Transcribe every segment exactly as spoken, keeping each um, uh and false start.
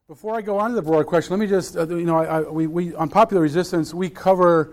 Before I go on to the broader question, let me just, uh, you know, I, I, we, we, on Popular Resistance, we cover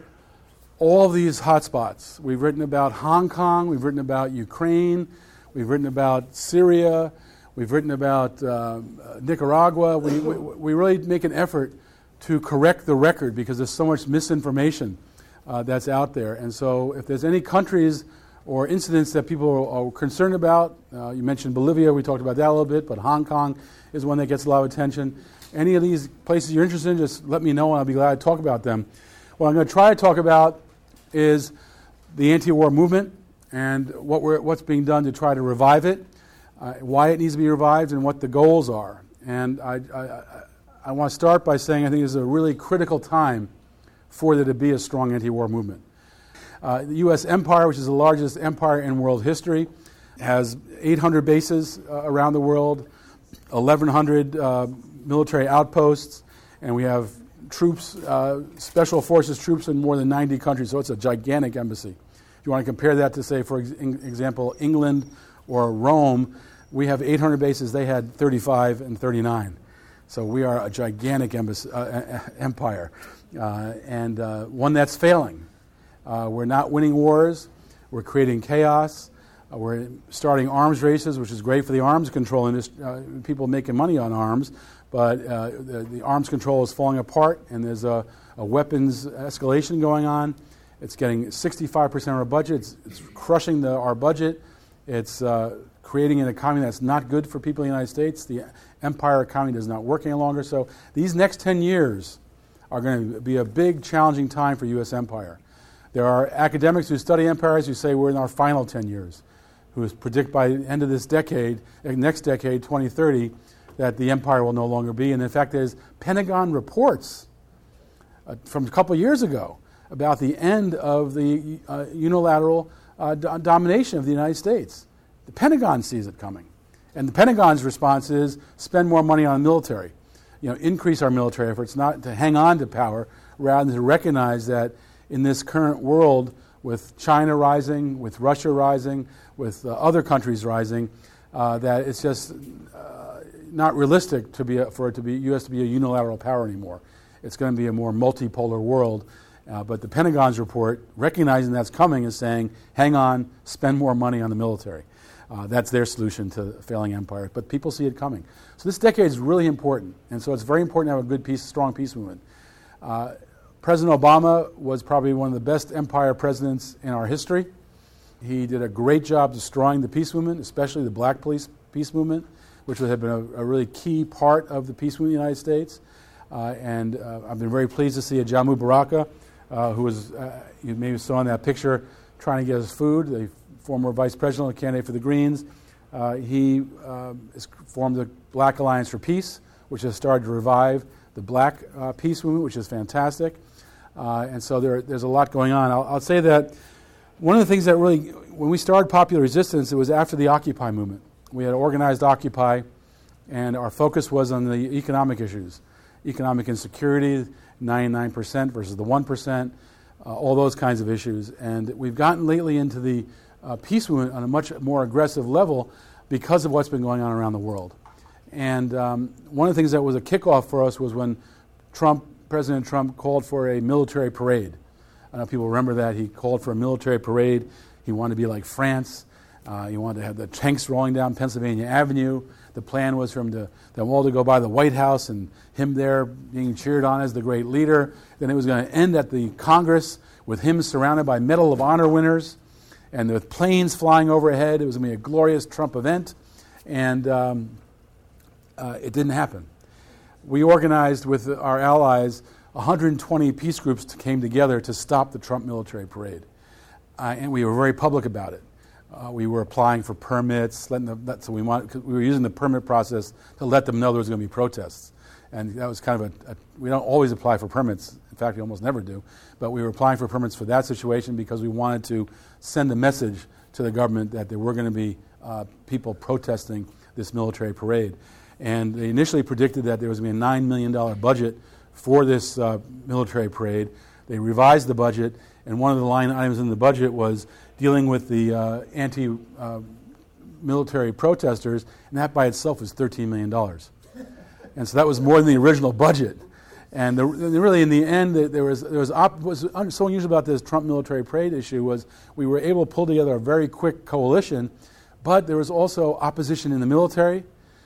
all these hotspots. We've written about Hong Kong, we've written about Ukraine, we've written about Syria, we've written about uh, Nicaragua. We, we, we really make an effort to correct the record because there's so much misinformation uh, that's out there. And so if there's any countries or incidents that people are, are concerned about, uh, you mentioned Bolivia, we talked about that a little bit, but Hong Kong is one that gets a lot of attention. Any of these places you're interested in, just let me know and I'll be glad to talk about them. What I'm going to try to talk about is the anti-war movement and what we're, what's being done to try to revive it, uh, why it needs to be revived, and what the goals are. And I, I, I want to start by saying I think this is a really critical time for there to be a strong anti-war movement. Uh, the U S empire, which is the largest empire in world history, has eight hundred bases uh, around the world, eleven hundred uh, military outposts, and we have troops, uh, special forces troops in more than ninety countries, so it's a gigantic embassy. If you want to compare that to, say, for ex- example, England or Rome, we have eight hundred bases, they had thirty-five and thirty-nine. So we are a gigantic embassy, uh, empire, uh, and uh, one that's failing. Uh, we're not winning wars, we're creating chaos, uh, we're starting arms races, which is great for the arms control industry, uh, people making money on arms, but uh, the, the arms control is falling apart, and there's a, a weapons escalation going on. It's getting sixty-five percent of our budget. It's, it's crushing the, our budget. It's uh, creating an economy that's not good for people in the United States. The empire economy is not working any longer. So these next ten years are going to be a big, challenging time for U S empire. There are academics who study empires who say we're in our final ten years, who predict by the end of this decade, next decade, twenty thirty, that the empire will no longer be. And in fact, there's Pentagon reports uh, from a couple of years ago about the end of the uh, unilateral uh, d- domination of the United States. The Pentagon sees it coming. And the Pentagon's response is spend more money on the military. You know, increase our military efforts, not to hang on to power, rather than to recognize that in this current world, with China rising, with Russia rising, with uh, other countries rising, uh, that it's just uh, not realistic to be a, for it to be U S to be a unilateral power anymore. It's going to be a more multipolar world. Uh, but the Pentagon's report, recognizing that's coming, is saying, hang on, spend more money on the military. Uh, that's their solution to failing empire. But people see it coming. So this decade is really important. And so it's very important to have a good peace, strong peace movement. Uh, President Obama was probably one of the best empire presidents in our history. He did a great job destroying the peace movement, especially the black police peace movement, which would have been a, a really key part of the peace movement in the United States. Uh, and uh, I've been very pleased to see a Jamu Baraka, uh, who was, uh, you maybe saw in that picture, trying to get his food, the former vice presidential candidate for the Greens. Uh, he uh, has formed the Black Alliance for Peace, which has started to revive the black uh, peace movement, which is fantastic. Uh, and so there, there's a lot going on. I'll, I'll say that one of the things that really, when we started Popular Resistance, it was after the Occupy movement. We had organized Occupy, and our focus was on the economic issues. Economic insecurity, ninety-nine percent versus the one percent, uh, all those kinds of issues. And we've gotten lately into the uh, peace movement on a much more aggressive level because of what's been going on around the world. And um, one of the things that was a kickoff for us was when Trump President Trump called for a military parade. I know people remember that. He called for a military parade. He wanted to be like France. Uh, he wanted to have the tanks rolling down Pennsylvania Avenue. The plan was for him to, them all to go by the White House and him there being cheered on as the great leader. Then it was going to end at the Congress with him surrounded by Medal of Honor winners and with planes flying overhead. It was going to be a glorious Trump event. And um, uh, it didn't happen. We organized with our allies, one hundred twenty peace groups came together to stop the Trump military parade. Uh, and we were very public about it. Uh, we were applying for permits, letting the, so we, want, we were using the permit process to let them know there was going to be protests. And that was kind of a, a, we don't always apply for permits. In fact, we almost never do. But we were applying for permits for that situation because we wanted to send a message to the government that there were going to be uh, people protesting this military parade. And they initially predicted that there was going to be a nine million dollars budget for this uh, military parade. They revised the budget, and one of the line items in the budget was dealing with the uh, anti-military uh, protesters, and that by itself was thirteen million dollars. And so that was more than the original budget. And the, really, in the end, there was there was op- what was so unusual about this Trump military parade issue was we were able to pull together a very quick coalition, but there was also opposition in the military,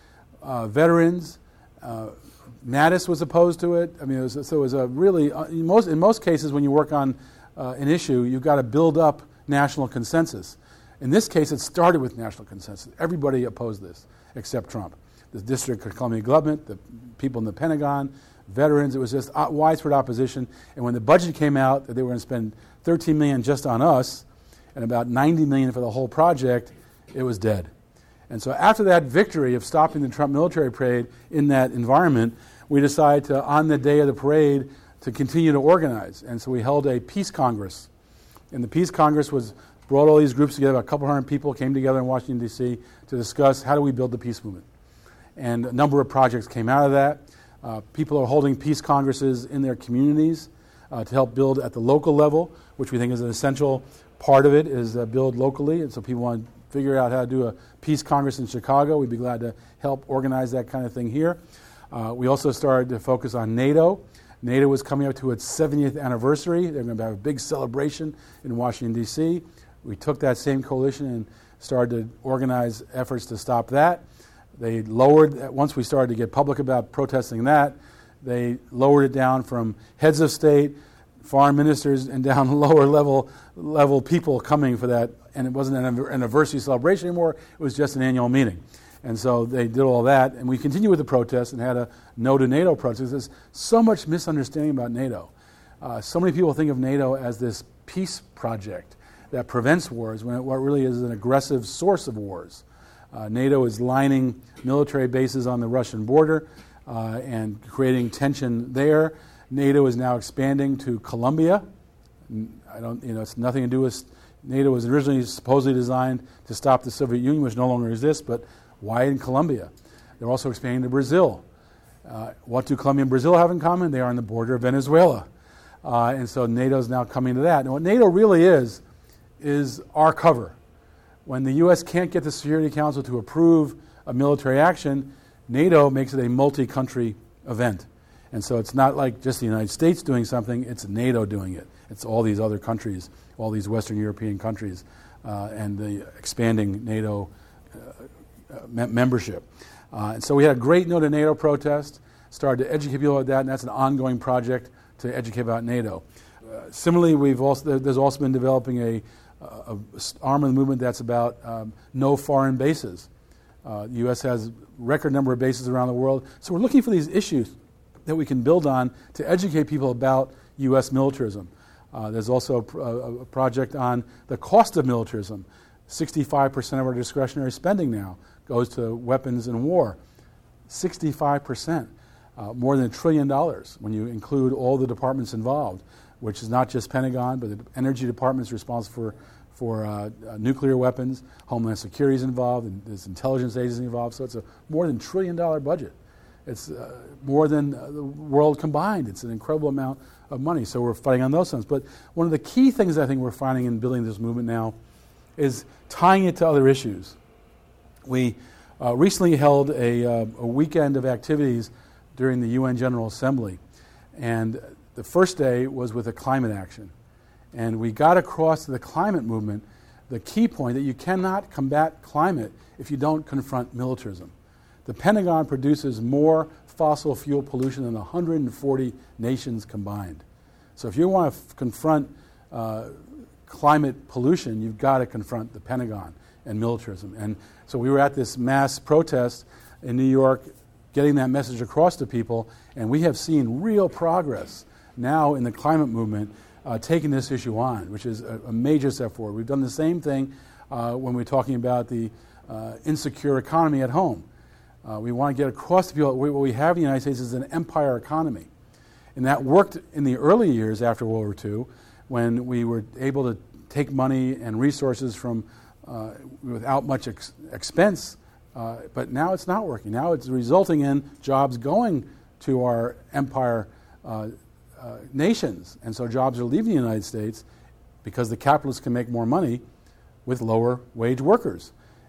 uh, veterans. Uh, Mattis was opposed to it. I mean, it was, so it was a really uh, in most in most cases when you work on uh, an issue, you've got to build up national consensus. In this case, it started with national consensus. Everybody opposed this except Trump. The District of Columbia government, the people in the Pentagon, veterans. It was just widespread opposition. And when the budget came out that they were going to spend thirteen million dollars just on us and about ninety million dollars for the whole project, it was dead. And so after that victory of stopping the Trump military parade in that environment, we decided to, on the day of the parade, to continue to organize. And so we held a peace congress. And the peace congress was brought all these groups together. A couple hundred people came together in Washington, D C to discuss how do we build the peace movement. And a number of projects came out of that. Uh, people are holding peace congresses in their communities uh, to help build at the local level, which we think is an essential part of it, is uh, build locally. And so people want to figure out how to do a peace congress in Chicago. We'd be glad to help organize that kind of thing here. Uh, we also started to focus on NATO. NATO was coming up to its seventieth anniversary. They're going to have a big celebration in Washington, D C. We took that same coalition and started to organize efforts to stop that. They lowered, once we started to get public about protesting that, they lowered it down from heads of state, foreign ministers, and down lower level level people coming for that. And it wasn't an anniversary celebration anymore, it was just an annual meeting. And so they did all that, and we continued with the protests and had a no to NATO protest. There's so much misunderstanding about NATO. Uh, so many people think of NATO as this peace project that prevents wars, when it what really is an aggressive source of wars. Uh, NATO is lining military bases on the Russian border uh, and creating tension there. NATO is now expanding to Colombia. I don't, you know, it's nothing to do with. NATO was originally supposedly designed to stop the Soviet Union, which no longer exists. But why in Colombia? They're also expanding to Brazil. Uh, what do Colombia and Brazil have in common? They are on the border of Venezuela, uh, and so NATO is now coming to that. And what NATO really is is our cover. When the U S can't get the Security Council to approve a military action, NATO makes it a multi-country event. And so it's not like just the United States doing something, it's NATO doing it. It's all these other countries, all these Western European countries, uh, and the expanding NATO uh, uh, me- membership. Uh, and so we had a great No to NATO protest, started to educate people about that, and that's an ongoing project to educate about NATO. Uh, similarly, we've also there's also been developing a Uh, arm of the movement that's about um, no foreign bases. Uh, the U S has a record number of bases around the world. So we're looking for these issues that we can build on to educate people about U S militarism. Uh, there's also a, pr- a project on the cost of militarism. sixty-five percent of our discretionary spending now goes to weapons and war. sixty-five percent, uh, more than a trillion dollars when you include all the departments involved, which is not just Pentagon, but the Energy Department is responsible for, for uh, uh, nuclear weapons. Homeland Security is involved, and there's intelligence agencies involved. So it's a more than trillion dollar budget. It's uh, more than uh, the world combined. It's an incredible amount of money. So we're fighting on those fronts. But one of the key things I think we're finding in building this movement now is tying it to other issues. We uh, recently held a, uh, a weekend of activities during the U N General Assembly, and the first day was with a climate action. And we got across to the climate movement the key point that you cannot combat climate if you don't confront militarism. The Pentagon produces more fossil fuel pollution than one hundred forty nations combined. So if you want to f- confront uh, climate pollution, you've got to confront the Pentagon and militarism. And so we were at this mass protest in New York, getting that message across to people, and we have seen real progress now in the climate movement, uh, taking this issue on, which is a, a major step forward. We've done the same thing uh, when we're talking about the uh, insecure economy at home. Uh, we want to get across to people, what we have in the United States is an empire economy. And that worked in the early years after World War Two, when we were able to take money and resources from uh, without much ex- expense, uh, but now it's not working. Now it's resulting in jobs going to our empire uh, Uh, nations, and so jobs are leaving the United States because the capitalists can make more money with lower wage workers.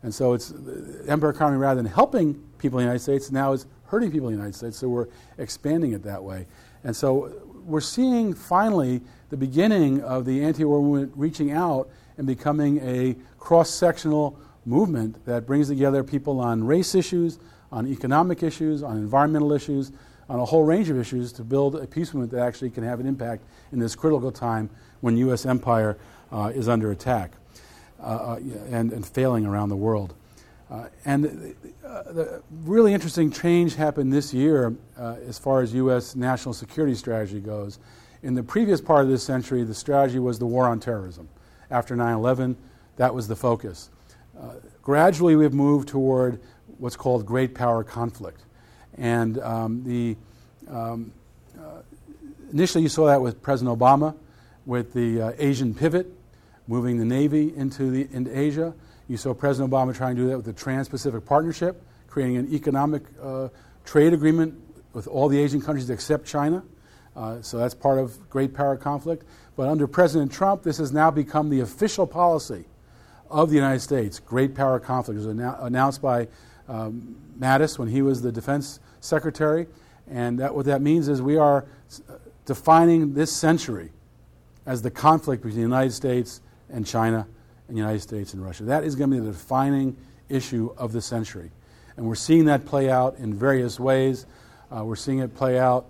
And so it's the empire economy, rather than helping people in the United States, now is hurting people in the United States, so we're expanding it that way. And so we're seeing finally the beginning of the anti-war movement reaching out and becoming a cross-sectional movement that brings together people on race issues, on economic issues, on environmental issues, on a whole range of issues to build a peace movement that actually can have an impact in this critical time when U S empire uh, is under attack uh, and, and failing around the world. Uh, and uh, the really interesting change happened this year uh, as far as U S national security strategy goes. In the previous part of this century, the strategy was the war on terrorism. After nine eleven, that was the focus. Uh, gradually, we've moved toward what's called great power conflict. And um, the um, uh, initially you saw that with President Obama, with the uh, Asian pivot, moving the Navy into, the, into Asia. You saw President Obama trying to do that with the Trans-Pacific Partnership, creating an economic uh, trade agreement with all the Asian countries except China. Uh, so that's part of great power conflict. But under President Trump, this has now become the official policy of the United States, great power conflict. It was annou- announced by um, Mattis when he was the defense secretary. And that, what that means is we are defining this century as the conflict between the United States and China and the United States and Russia. That is going to be the defining issue of the century. And we're seeing that play out in various ways. Uh, we're seeing it play out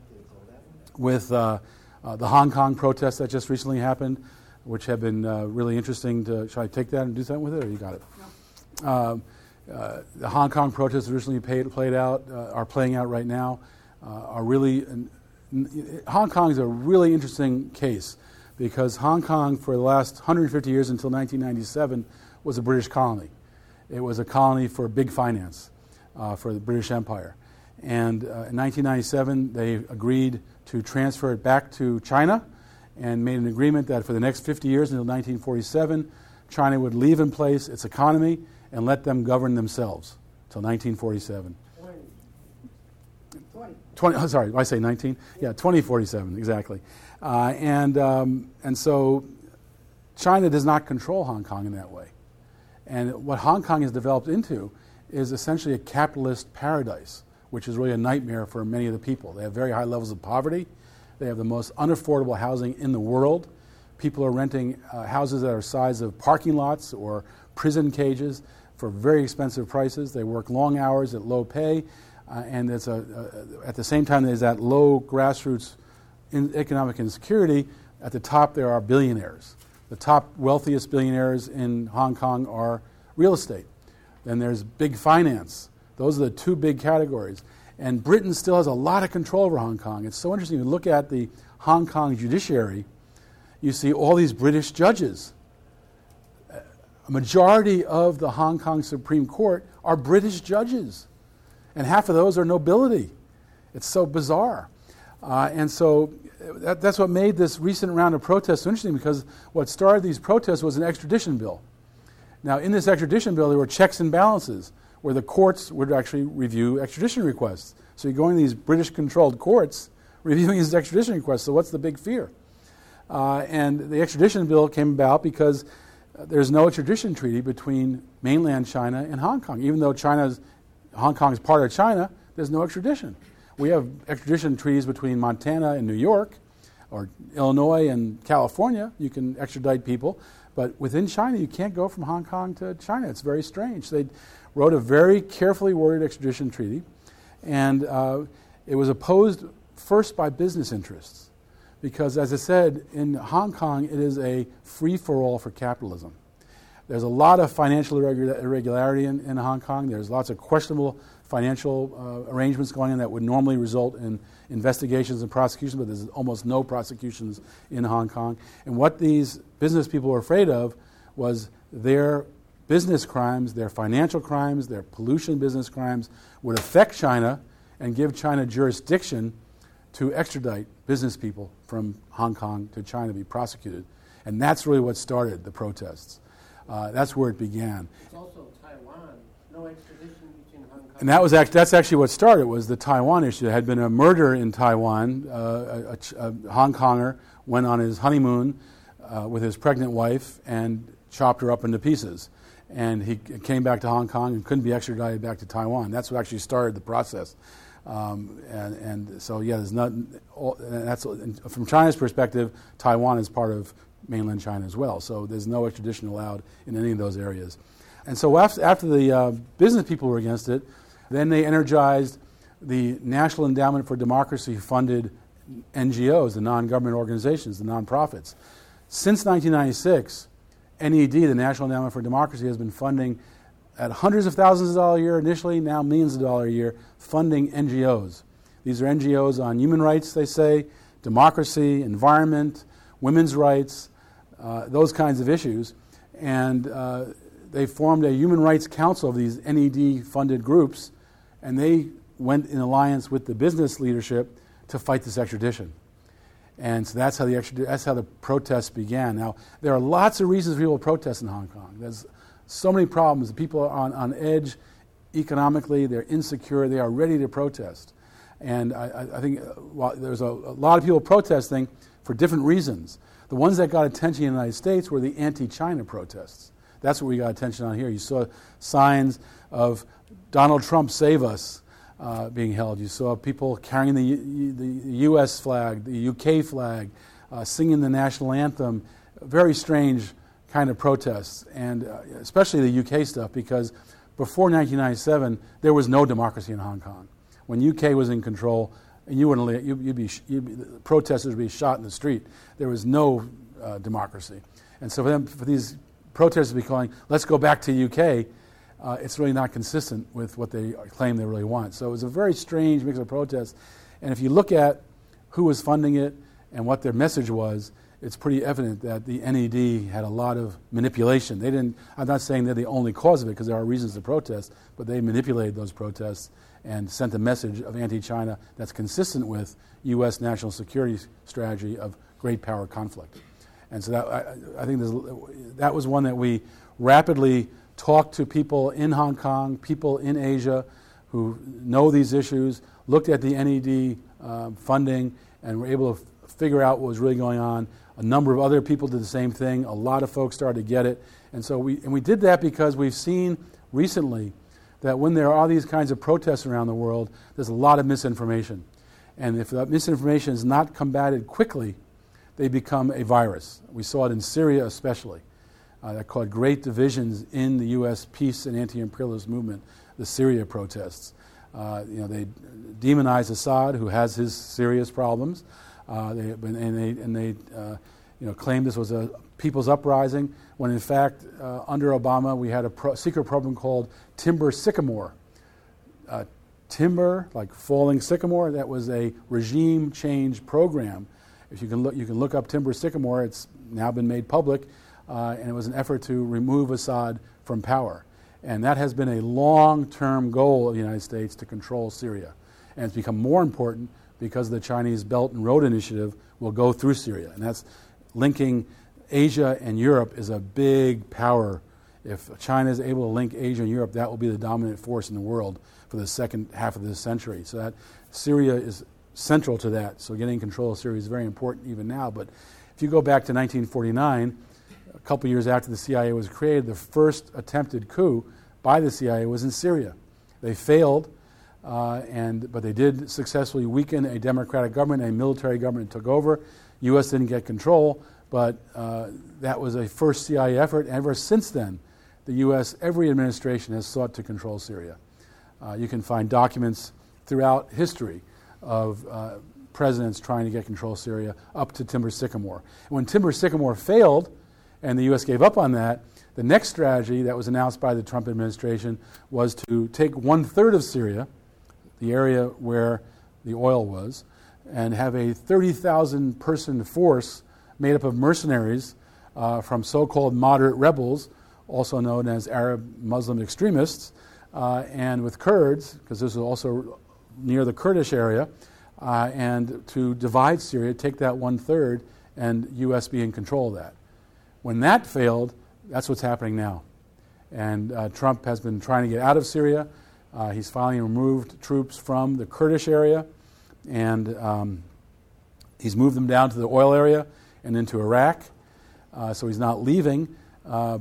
with uh, uh, the Hong Kong protests that just recently happened, which have been uh, really interesting. To, should I take that and do something with it, or you got it? No. Um, uh, the Hong Kong protests recently paid, played out, uh, are playing out right now, uh, are really, uh, n- Hong Kong is a really interesting case because Hong Kong for the last one hundred fifty years until nineteen ninety-seven was a British colony. It was a colony for big finance, uh, for the British Empire. And uh, in nineteen ninety-seven, they agreed to transfer it back to China and made an agreement that for the next fifty years until nineteen forty-seven, China would leave in place its economy and let them govern themselves until nineteen forty-seven. twenty. twenty, oh, sorry, I say nineteen? Yeah, twenty forty-seven, exactly. Uh, and, um, and so China does not control Hong Kong in that way. And what Hong Kong has developed into is essentially a capitalist paradise, which is really a nightmare for many of the people. They have very high levels of poverty. They have the most unaffordable housing in the world. People are renting uh, houses that are the size of parking lots or prison cages for very expensive prices. They work long hours at low pay, uh, and it's a, a, at the same time there's that low grassroots in economic insecurity. At the top there are billionaires. The top wealthiest billionaires in Hong Kong are real estate. Then there's big finance. Those are the two big categories. And Britain still has a lot of control over Hong Kong. It's so interesting to look at the Hong Kong judiciary. You see all these British judges. A majority of the Hong Kong Supreme Court are British judges. And half of those are nobility. It's so bizarre. Uh, and so that, that's what made this recent round of protests so interesting, because what started these protests was an extradition bill. Now, in this extradition bill, there were checks and balances where the courts would actually review extradition requests. So you're going to these British-controlled courts reviewing these extradition requests. So what's the big fear? Uh, and the extradition bill came about because there's no extradition treaty between mainland China and Hong Kong. Even though China's, Hong Kong is part of China, there's no extradition. We have extradition treaties between Montana and New York, or Illinois and California. You can extradite people. But within China, you can't go from Hong Kong to China. It's very strange. They wrote a very carefully worded extradition treaty, and uh, it was opposed first by business interests, because, as I said, in Hong Kong, it is a free-for-all for capitalism. There's a lot of financial irregular- irregularity in, in Hong Kong. There's lots of questionable financial uh, arrangements going on that would normally result in investigations and prosecutions, but there's almost no prosecutions in Hong Kong. And what these business people were afraid of was their business crimes, their financial crimes, their pollution business crimes would affect China and give China jurisdiction to extradite business people from Hong Kong to China to be prosecuted. And that's really what started the protests. Uh, that's where it began. It's also Taiwan, no extradition between Hong Kong. And that was act- that's actually what started, was the Taiwan issue. There had been a murder in Taiwan. Uh, a, a, a Hong Konger went on his honeymoon uh, with his pregnant wife and chopped her up into pieces. and he came back to Hong Kong and couldn't be extradited back to Taiwan. That's what actually started the process. Um, and, and so, yeah, there's not. All, and that's from China's perspective. Taiwan is part of mainland China as well. So there's no extradition allowed in any of those areas. And so after, after the uh, business people were against it, then they energized the National Endowment for Democracy-funded N G Os, the non-government organizations, the non-profits. Since nineteen ninety-six, N E D, the National Endowment for Democracy, has been funding at hundreds of thousands of dollars a year initially, now millions of dollars a year, funding N G Os. These are N G Os on human rights, they say, democracy, environment, women's rights, uh, those kinds of issues. And uh, they formed a human rights council of these N E D-funded groups, and they went in alliance with the business leadership to fight this extradition. And so that's how the extrad- that's how the protests began. Now, there are lots of reasons for people to protest in Hong Kong. There's so many problems. People are on, on edge economically. They're insecure. They are ready to protest. And I, I think well, there's a, a lot of people protesting for different reasons. The ones that got attention in the United States were the anti-China protests. That's what we got attention on here. You saw signs of Donald Trump, save us, uh, being held. You saw people carrying the, U- the U S flag, the U K flag, uh, singing the national anthem. Very strange kind of protests, and uh, especially the U K stuff, because before nineteen ninety-seven, there was no democracy in Hong Kong. When U K was in control, and you wouldn't, you'd, you'd be, you'd be, protesters would be shot in the street. There was no uh, democracy. And so for them, for these protesters to be calling, let's go back to U K, uh, it's really not consistent with what they claim they really want. So it was a very strange mix of protests. And if you look at who was funding it and what their message was, it's pretty evident that the N E D had a lot of manipulation. They didn't, I'm not saying they're the only cause of it, because there are reasons to protest, but they manipulated those protests and sent a message of anti-China that's consistent with U S national security strategy of great power conflict. And so that, I, I think that was one that we rapidly talked to people in Hong Kong, people in Asia who know these issues, looked at the N E D uh, funding, and were able to f- figure out what was really going on. A number of other people did the same thing. A lot of folks started to get it. And so we, and we did that because we've seen recently that when there are these kinds of protests around the world, there's a lot of misinformation. And if that misinformation is not combated quickly, they become a virus. We saw it in Syria especially. Uh, that caused great divisions in the U S peace and anti-imperialist movement, the Syria protests. Uh, you know, they demonize Assad, who has his serious problems, uh, they, and they, and they uh, you know, claim this was a people's uprising, when in fact, uh, under Obama, we had a pro- secret program called Timber Sycamore. Uh, timber, like falling sycamore, that was a regime change program. If you can look, you can look up Timber Sycamore. It's now been made public, uh, and it was an effort to remove Assad from power. And that has been a long-term goal of the United States, to control Syria. And it's become more important because the Chinese Belt and Road Initiative will go through Syria. And that's linking Asia and Europe is a big power. If China is able to link Asia and Europe, that will be the dominant force in the world for the second half of this century. So that Syria is central to that. So getting control of Syria is very important even now. But if you go back to nineteen forty-nine, a couple years after the C I A was created, the first attempted coup by the C I A was in Syria. They failed, uh, and but they did successfully weaken a democratic government. A military government took over. U S didn't get control, but uh, that was a first C I A effort. And ever since then, the U S, every administration has sought to control Syria. Uh, you can find documents throughout history of uh, presidents trying to get control of Syria, up to Timber Sycamore. And when Timber Sycamore failed, and the U S gave up on that, the next strategy that was announced by the Trump administration was to take one-third of Syria, the area where the oil was, and have a thirty thousand person force made up of mercenaries uh, from so-called moderate rebels, also known as Arab Muslim extremists, uh, and with Kurds, because this was also near the Kurdish area, uh, and to divide Syria, take that one-third, and U S be in control of that. When that failed, that's what's happening now. And uh, Trump has been trying to get out of Syria. Uh, he's finally removed troops from the Kurdish area, and um, he's moved them down to the oil area and into Iraq. Uh, so he's not leaving, uh, but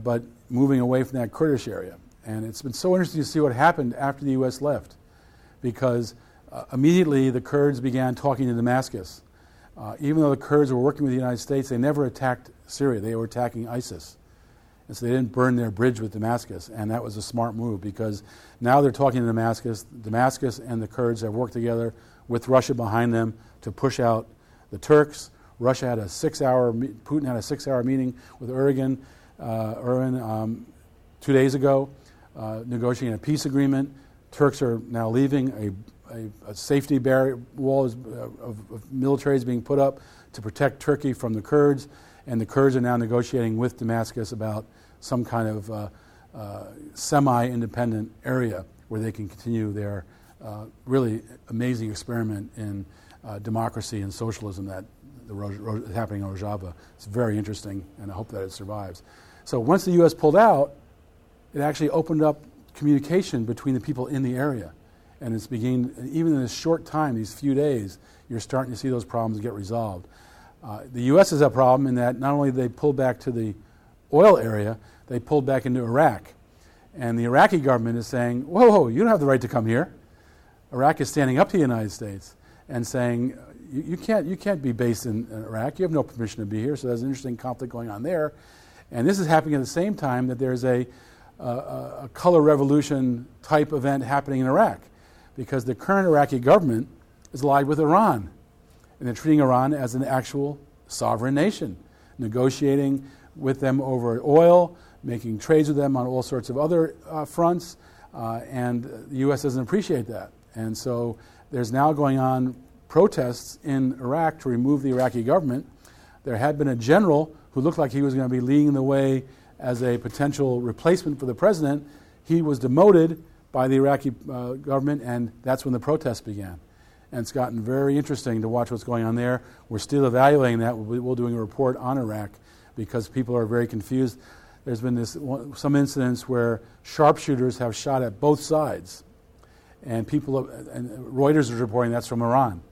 moving away from that Kurdish area. And it's been so interesting to see what happened after the U S left, because uh, immediately the Kurds began talking to Damascus. Uh, even though the Kurds were working with the United States, they never attacked Syria. They were attacking ISIS. And so they didn't burn their bridge with Damascus, and that was a smart move, because now they're talking to Damascus. Damascus and the Kurds have worked together with Russia behind them to push out the Turks. Russia had a six-hour, Putin had a six-hour meeting with Erdogan, uh, Erdogan um, two days ago, uh, negotiating a peace agreement. Turks are now leaving. A, a, a safety barrier wall is, uh, of, of military is being put up to protect Turkey from the Kurds, and the Kurds are now negotiating with Damascus about some kind of uh, uh, semi-independent area where they can continue their uh, really amazing experiment in uh, democracy and socialism that the Ro- Ro- is happening in Rojava. It's very interesting, and I hope that it survives. So once the U S pulled out, it actually opened up communication between the people in the area. And it's beginning, even in this short time, these few days, you're starting to see those problems get resolved. Uh, the U S has a problem in that not only did they pull back to the oil area, they pulled back into Iraq. And the Iraqi government is saying, whoa, whoa, you don't have the right to come here. Iraq is standing up to the United States and saying, you, you, can't, you can't be based in Iraq. You have no permission to be here. So there's an interesting conflict going on there. And this is happening at the same time that there's a, a, a color revolution type event happening in Iraq, because the current Iraqi government is allied with Iran. And they're treating Iran as an actual sovereign nation, negotiating with them over oil, making trades with them on all sorts of other uh, fronts, uh, and the U S doesn't appreciate that. And so there's now going on protests in Iraq to remove the Iraqi government. There had been a general who looked like he was going to be leading the way as a potential replacement for the president. He was demoted by the Iraqi uh, government, and that's when the protests began. And it's gotten very interesting to watch what's going on there. We're still evaluating that. We'll be we'll doing a report on Iraq because people are very confused. There's been this some incidents where sharpshooters have shot at both sides, and people and Reuters is reporting that's from Iran,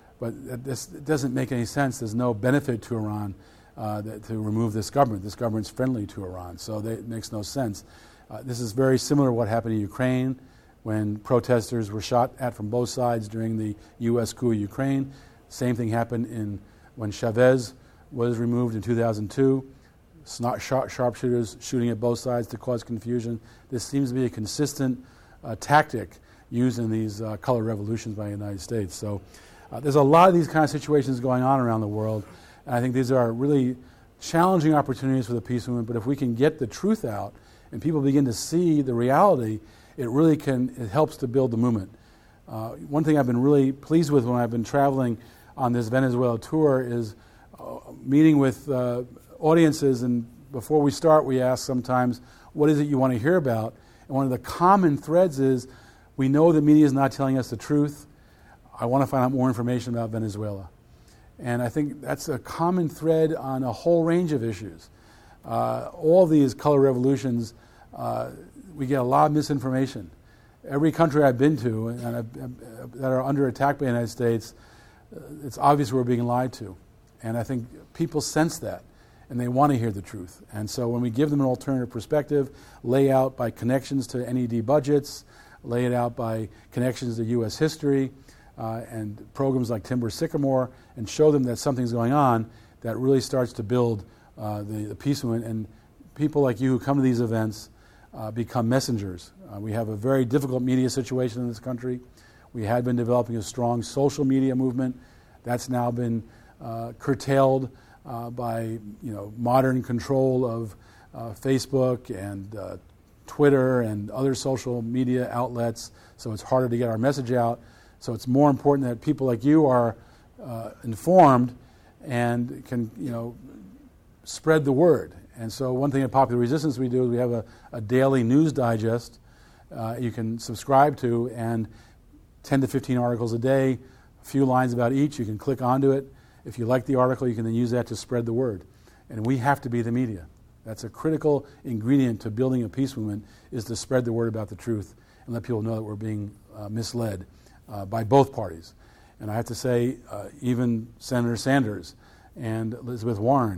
but this doesn't make any sense. There's no benefit to Iran uh, that, to remove this government. This government's friendly to Iran, so they, it makes no sense. Uh, this is very similar to what happened in Ukraine when protesters were shot at from both sides during the U S coup in Ukraine. Same thing happened in when Chavez was removed in two thousand two. Sharp, sharpshooters shooting at both sides to cause confusion. This seems to be a consistent uh, tactic used in these uh, color revolutions by the United States. So uh, there's a lot of these kind of situations going on around the world, and I think these are really challenging opportunities for the peace movement. But if we can get the truth out and people begin to see the reality, it really can, it helps to build the movement. Uh, one thing I've been really pleased with when I've been traveling on this Venezuela tour is uh, meeting with uh, audiences, and before we start we ask sometimes, what is it you want to hear about? And one of the common threads is, we know the media is not telling us the truth. I want to find out more information about Venezuela. And I think that's a common thread on a whole range of issues. Uh, all these color revolutions, uh, we get a lot of misinformation. Every country I've been to and I've, uh, that are under attack by the United States, uh, it's obvious we're being lied to. And I think people sense that, and they want to hear the truth. And so when we give them an alternative perspective, lay out by connections to N E D budgets, lay it out by connections to U S history, uh, and programs like Timber Sycamore, and show them that something's going on, that really starts to build uh, the, the peace movement. And people like you who come to these events uh, become messengers. Uh, we have a very difficult media situation in this country. We had been developing a strong social media movement. That's now been uh, curtailed uh, by you know modern control of uh, Facebook and uh, Twitter and other social media outlets, so it's harder to get our message out. So it's more important that people like you are uh, informed and can, you know, spread the word. And so one thing at Popular Resistance we do is we have a, a daily news digest uh, you can subscribe to, and ten to fifteen articles a day, a few lines about each. You can click onto it. If you like the article, you can then use that to spread the word. And we have to be the media. That's a critical ingredient to building a peace movement, is to spread the word about the truth and let people know that we're being uh, misled uh, by both parties. And I have to say, uh, even Senator Sanders and Elizabeth Warren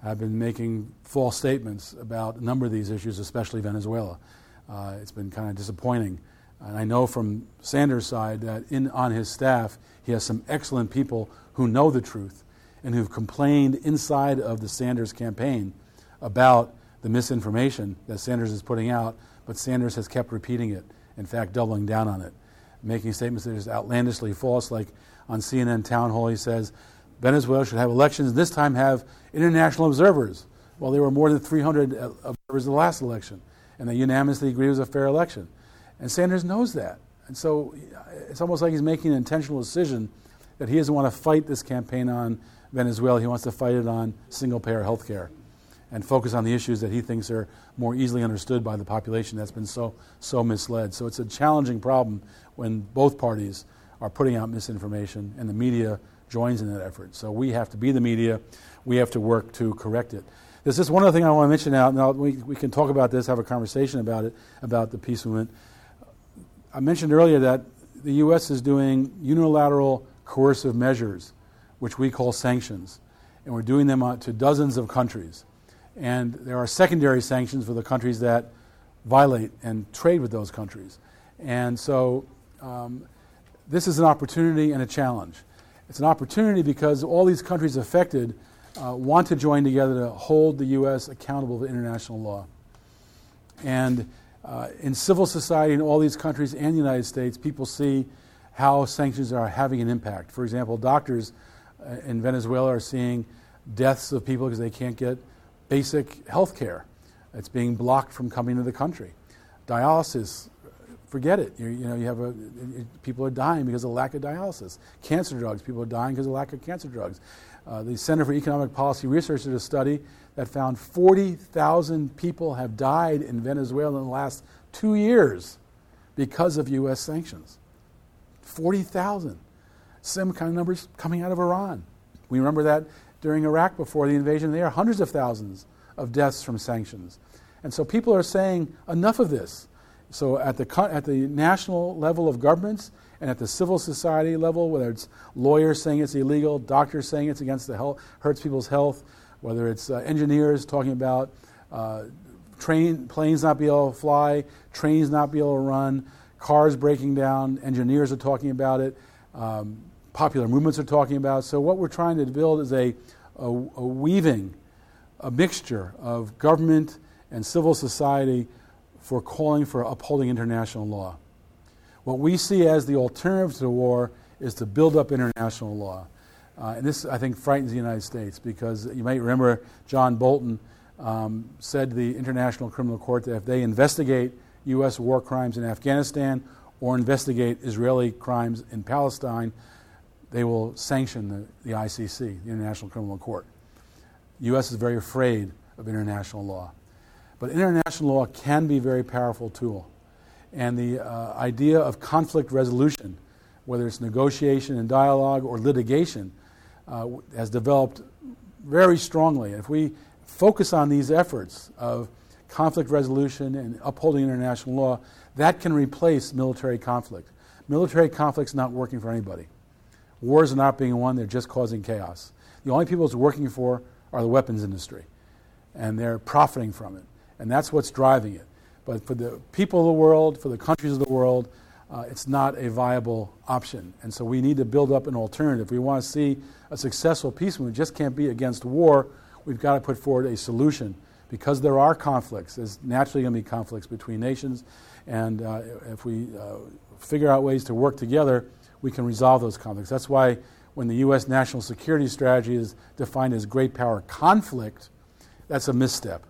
have been making false statements about a number of these issues, especially Venezuela. Uh, it's been kind of disappointing. And I know from Sanders' side that in on his staff, he has some excellent people who know the truth and who've complained inside of the Sanders campaign about the misinformation that Sanders is putting out, but Sanders has kept repeating it, in fact, doubling down on it, making statements that are just outlandishly false, like on C N N Town Hall he says, Venezuela should have elections, this time have international observers. Well, there were more than three hundred observers in the last election, and they unanimously agreed it was a fair election. And Sanders knows that. And so it's almost like he's making an intentional decision that he doesn't want to fight this campaign on Venezuela. He wants to fight it on single-payer health care and focus on the issues that he thinks are more easily understood by the population that's been so so misled. So it's a challenging problem when both parties are putting out misinformation and the media joins in that effort. So we have to be the media. We have to work to correct it. There's just one other thing I want to mention now. Now we, we can talk about this, have a conversation about it, about the peace movement. I mentioned earlier that the U S is doing unilateral coercive measures, which we call sanctions, and we're doing them to dozens of countries. And there are secondary sanctions for the countries that violate and trade with those countries. And so um, this is an opportunity and a challenge. It's an opportunity because all these countries affected uh, want to join together to hold the U S accountable to international law. And uh, in civil society in all these countries and the United States, people see how sanctions are having an impact. For example, doctors uh, in Venezuela are seeing deaths of people because they can't get basic health care. It's being blocked from coming to the country. Dialysis, forget it. You, you know, you have a, it, people are dying because of lack of dialysis. Cancer drugs, people are dying because of lack of cancer drugs. Uh, the Center for Economic Policy Research did a study that found forty thousand people have died in Venezuela in the last two years because of U S sanctions. forty thousand. Same kind of numbers coming out of Iran. We remember that during Iraq before the invasion there, hundreds of thousands of deaths from sanctions. And so people are saying enough of this. So at the at the national level of governments and at the civil society level, whether it's lawyers saying it's illegal, doctors saying it's against the health, hurts people's health, whether it's uh, engineers talking about uh, train planes not be able to fly, trains not be able to run, cars breaking down, engineers are talking about it, um, popular movements are talking about it. So what we're trying to build is a, a, a weaving, a mixture of government and civil society for calling for upholding international law. What we see as the alternative to war is to build up international law. Uh, and this, I think, frightens the United States because you might remember John Bolton um, said to the International Criminal Court that if they investigate U S war crimes in Afghanistan or investigate Israeli crimes in Palestine, they will sanction the, the I C C, the International Criminal Court. The U S is very afraid of international law. But international law can be a very powerful tool. And the uh, idea of conflict resolution, whether it's negotiation and dialogue or litigation, uh, has developed very strongly. And if we focus on these efforts of conflict resolution and upholding international law, that can replace military conflict. Military conflict's not working for anybody. Wars are not being won, they're just causing chaos. The only people it's working for are the weapons industry, and they're profiting from it. And that's what's driving it. But for the people of the world, for the countries of the world, uh, it's not a viable option. And so we need to build up an alternative. If we want to see a successful peace movement, it just can't be against war. We've got to put forward a solution. Because there are conflicts, there's naturally going to be conflicts between nations. And uh, if we uh, figure out ways to work together, we can resolve those conflicts. That's why when the U S national security strategy is defined as great power conflict, that's a misstep.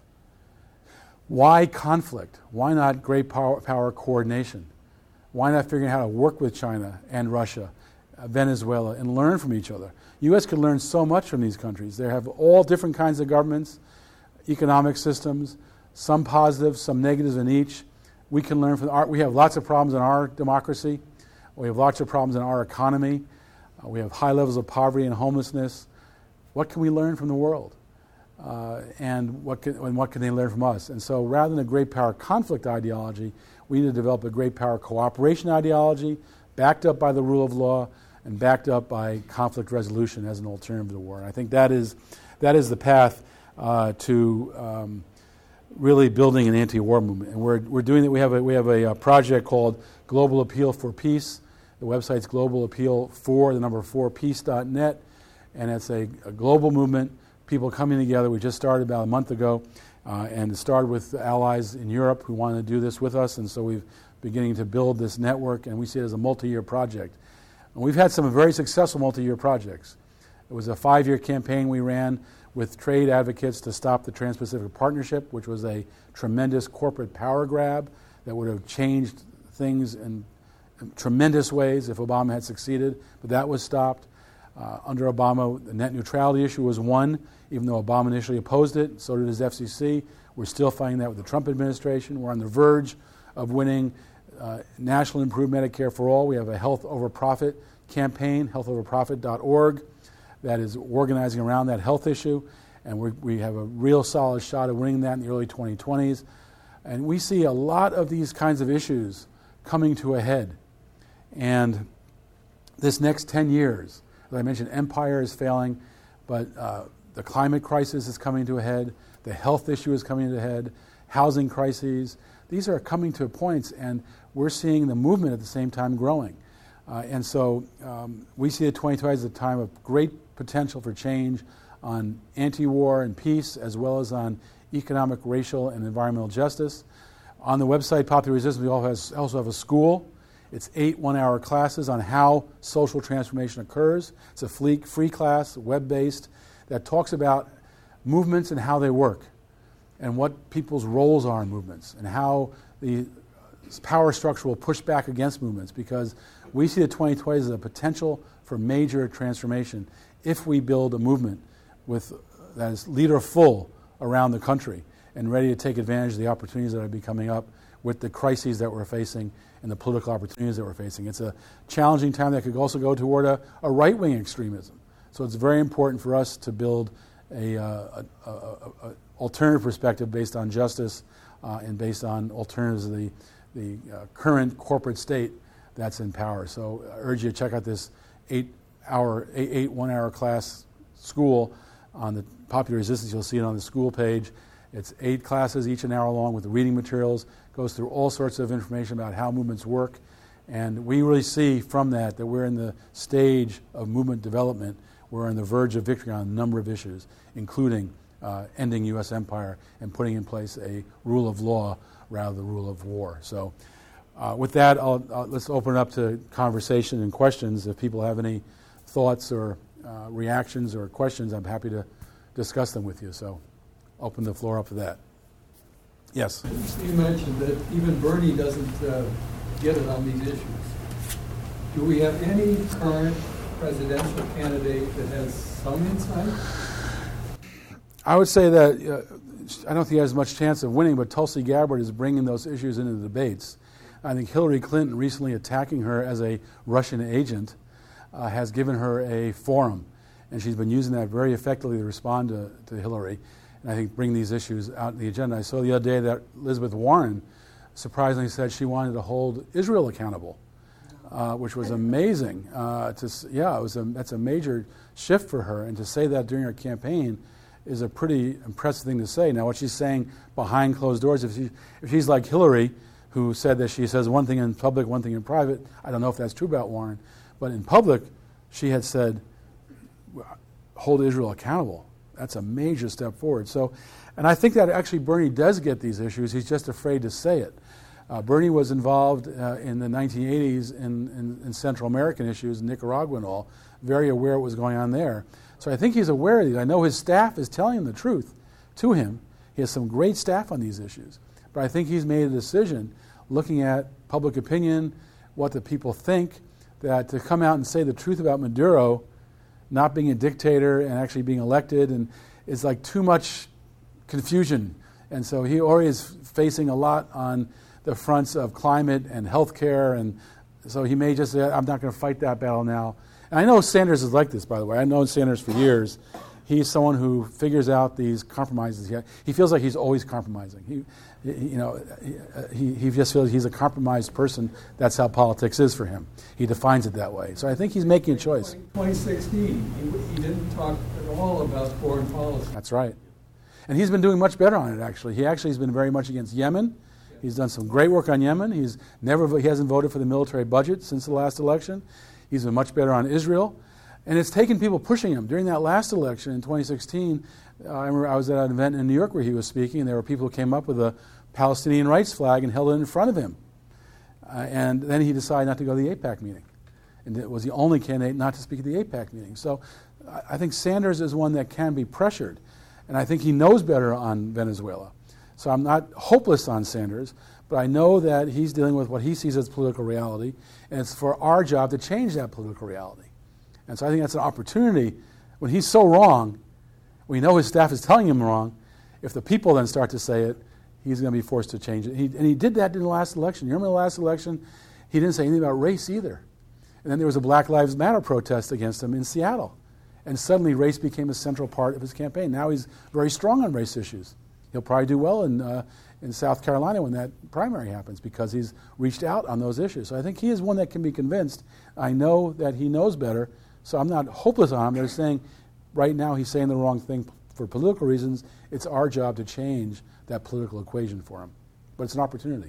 Why conflict? Why not great power, power coordination? Why not figuring out how to work with China and Russia, uh, Venezuela, and learn from each other? The U S could learn so much from these countries. They have all different kinds of governments, economic systems, some positives, some negatives in each. We can learn from our, we have lots of problems in our democracy. We have lots of problems in our economy. Uh, we have high levels of poverty and homelessness. What can we learn from the world? Uh, and what can, and what can they learn from us? And so rather than a great power conflict ideology, we need to develop a great power cooperation ideology backed up by the rule of law and backed up by conflict resolution as an alternative to war. And I think that is, that is the path uh, to um, really building an anti-war movement. And we're, we're doing that. We have a, we have a, a project called Global Appeal for Peace. The website's Global Appeal for, the number four, peace dot net. And it's a, a global movement, people coming together. We just started about a month ago. Uh, and it started with allies in Europe who wanted to do this with us. And so we've beginning to build this network, and we see it as a multi-year project. And we've had some very successful multi-year projects. It was a five-year campaign we ran with trade advocates to stop the Trans-Pacific Partnership, which was a tremendous corporate power grab that would have changed things in, in tremendous ways if Obama had succeeded, but that was stopped. Uh, under Obama, the net neutrality issue was won, even though Obama initially opposed it, so did his F C C. We're still fighting that with the Trump administration. We're on the verge of winning uh, National Improved Medicare for All. We have a Health Over Profit campaign, health over profit dot org, that is organizing around that health issue, and we we have a real solid shot of winning that in the early twenty twenties. And we see a lot of these kinds of issues coming to a head. And this next ten years, as I mentioned, empire is failing, but uh, the climate crisis is coming to a head, the health issue is coming to a head, housing crises. These are coming to points, and we're seeing the movement at the same time growing. Uh, and so um, we see the twenty twenty as a time of great potential for change on anti-war and peace, as well as on economic, racial, and environmental justice. On the website, Popular Resistance, we also have a school. It's eight one-hour classes on how social transformation occurs. It's a free, free class, web-based, that talks about movements and how they work, and what people's roles are in movements, and how the power structure will push back against movements, because we see the twenty twenty as a potential for major transformation if we build a movement with that is leader-full around the country and ready to take advantage of the opportunities that are be coming up with the crises that we're facing and the political opportunities that we're facing. It's a challenging time that could also go toward a, a right-wing extremism. So it's very important for us to build a, uh, a, a, a alternative perspective based on justice uh, and based on alternatives to the, the uh, current corporate state that's in power. So I urge you to check out this eight-hour, eight, eight one-hour class school on the Popular Resistance. You'll see it on the school page. It's eight classes, each an hour long, with the reading materials. Goes through all sorts of information about how movements work. And we really see from that that we're in the stage of movement development. We're on the verge of victory on a number of issues, including uh, ending U S empire and putting in place a rule of law rather than rule of war. So uh, with that, I'll, I'll, let's open it up to conversation and questions. If people have any thoughts or uh, reactions or questions, I'm happy to discuss them with you. So open the floor up for that. Yes? You mentioned that even Bernie doesn't uh, get it on these issues. Do we have any current presidential candidate that has some insight? I would say that uh, I don't think he has much chance of winning, but Tulsi Gabbard is bringing those issues into the debates. I think Hillary Clinton recently attacking her as a Russian agent uh, has given her a forum, and she's been using that very effectively to respond to, to Hillary, and I think bring these issues out in the agenda. I saw the other day that Elizabeth Warren surprisingly said she wanted to hold Israel accountable, uh, which was amazing. Uh, to yeah, it was a, that's a major shift for her, and to say that during her campaign is a pretty impressive thing to say. Now, what she's saying behind closed doors, if, she, if she's like Hillary, who said that she says one thing in public, one thing in private, I don't know if that's true about Warren, but in public, she had said, hold Israel accountable. That's a major step forward. So, and I think that actually Bernie does get these issues. He's just afraid to say it. Uh, Bernie was involved uh, in the nineteen eighties in, in, in Central American issues, Nicaragua and all, very aware of what was going on there. So I think he's aware of these. I know his staff is telling him the truth to him. He has some great staff on these issues. But I think he's made a decision, looking at public opinion, what the people think, that to come out and say the truth about Maduro not being a dictator and actually being elected, and it's like too much confusion. And so he already is facing a lot on the fronts of climate and healthcare, and so he may just say, I'm not going to fight that battle now. And I know Sanders is like this, by the way. I've known Sanders for years. He's someone who figures out these compromises. He feels like he's always compromising. He, you know, he, he just feels he's a compromised person. That's how politics is for him. He defines it that way. So I think he's making a choice. twenty sixteen, he, he didn't talk at all about foreign policy. That's right. And he's been doing much better on it, actually. He actually has been very much against Yemen. He's done some great work on Yemen. He's never, he hasn't voted for the military budget since the last election. He's been much better on Israel. And it's taken people pushing him. During that last election in twenty sixteen, uh, I remember I was at an event in New York where he was speaking, and there were people who came up with a Palestinian rights flag and held it in front of him. Uh, and then he decided not to go to the AIPAC meeting. And it was the only candidate not to speak at the AIPAC meeting. So I think Sanders is one that can be pressured. And I think he knows better on Venezuela. So I'm not hopeless on Sanders, but I know that he's dealing with what he sees as political reality, and it's for our job to change that political reality. And so I think that's an opportunity. When he's so wrong, we know his staff is telling him wrong, if the people then start to say it, he's going to be forced to change it. He, and he did that in the last election. You remember the last election? He didn't say anything about race either. And then there was a Black Lives Matter protest against him in Seattle. And suddenly race became a central part of his campaign. Now he's very strong on race issues. He'll probably do well in uh, in South Carolina when that primary happens because he's reached out on those issues. So I think he is one that can be convinced. I know that he knows better, so I'm not hopeless on him. They're saying right now he's saying the wrong thing for political reasons. It's our job to change that political equation for him. But it's an opportunity.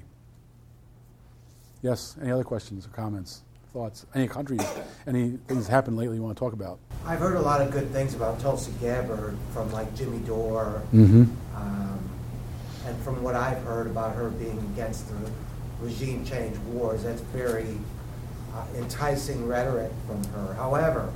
Yes, any other questions or comments, thoughts? Any countries, any things happened lately you want to talk about? I've heard a lot of good things about Tulsi Gabbard from like Jimmy Dore. Mm-hmm. Um, and from what I've heard about her being against the regime change wars, that's very uh, enticing rhetoric from her. However,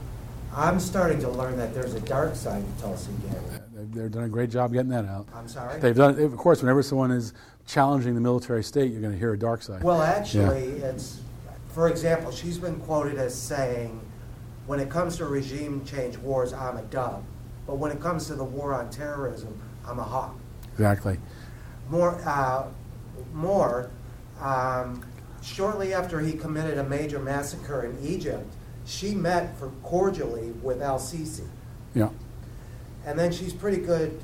I'm starting to learn that there's a dark side to Tulsi Gabbard. They've, they've done a great job getting that out. I'm sorry? They've done, of course, whenever someone is challenging the military state, you're going to hear a dark side. Well, actually, yeah. it's, for example, she's been quoted as saying, when it comes to regime change wars, I'm a dove. But when it comes to the war on terrorism, I'm a hawk. Exactly. More, uh, more um, shortly after he committed a major massacre in Egypt, she met for cordially with al-Sisi. Yeah. And then she's pretty good,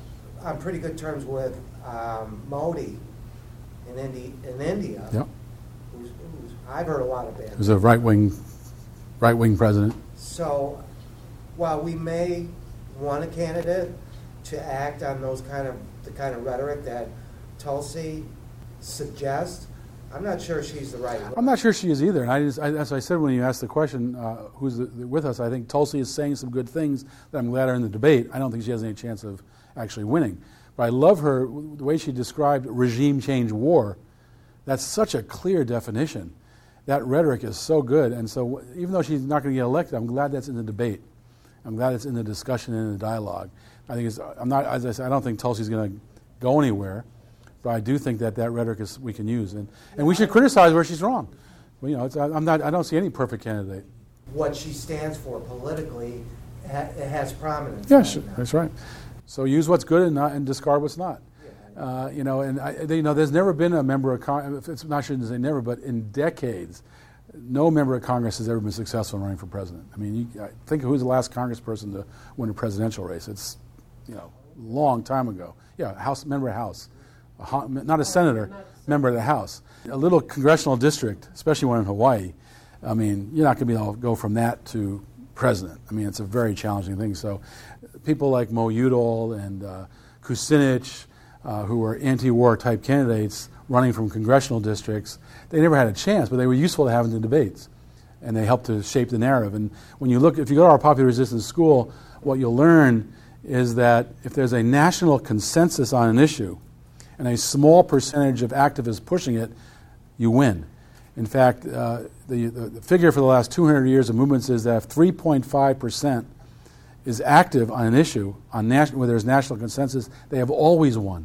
on pretty good terms with um, Modi in, Indi- in India. Yeah. Who's, who's, I've heard a lot of bad. Who's a right-wing, right-wing president. So, while we may want a candidate to act on those kind of the kind of rhetoric that Tulsi suggests, I'm not sure she's the right one. I'm not sure she is either. And I just, I, as I said when you asked the question, uh, who's the, the, with us, I think Tulsi is saying some good things that I'm glad are in the debate. I don't think she has any chance of actually winning. But I love her, the way she described regime change war. That's such a clear definition. That rhetoric is so good. And so even though she's not going to get elected, I'm glad that's in the debate. I'm glad it's in the discussion and in the dialogue. I think it's, I'm not, as I said, I don't think Tulsi's going to go anywhere. But I do think that that rhetoric is we can use, and, and we should criticize where she's wrong. Well, you know, it's, I'm not. I don't see any perfect candidate. What she stands for politically ha- it has prominence. Yes, yeah, that's right. So use what's good and not and discard what's not. Yeah. Uh, you know, and I, they, you know, there's never been a member of Congress. It's not shouldn't say never, but in decades, no member of Congress has ever been successful in running for president. I mean, you, I think of who's the last Congressperson to win a presidential race. It's, you know, a long time ago. Yeah, House member of House. A, not a senator, member of the House. A little congressional district, especially one in Hawaii, I mean, you're not going to be able to go from that to president. I mean, it's a very challenging thing. So people like Mo Udall and uh, Kucinich, uh, who were anti-war type candidates running from congressional districts, they never had a chance, but they were useful to have in the debates. And they helped to shape the narrative. And when you look, if you go to our popular resistance school, what you'll learn is that if there's a national consensus on an issue, and a small percentage of activists pushing it, you win. In fact, uh, the, the, the figure for the last two hundred years of movements is that if three point five percent is active on an issue on national, where there's national consensus, they have always won.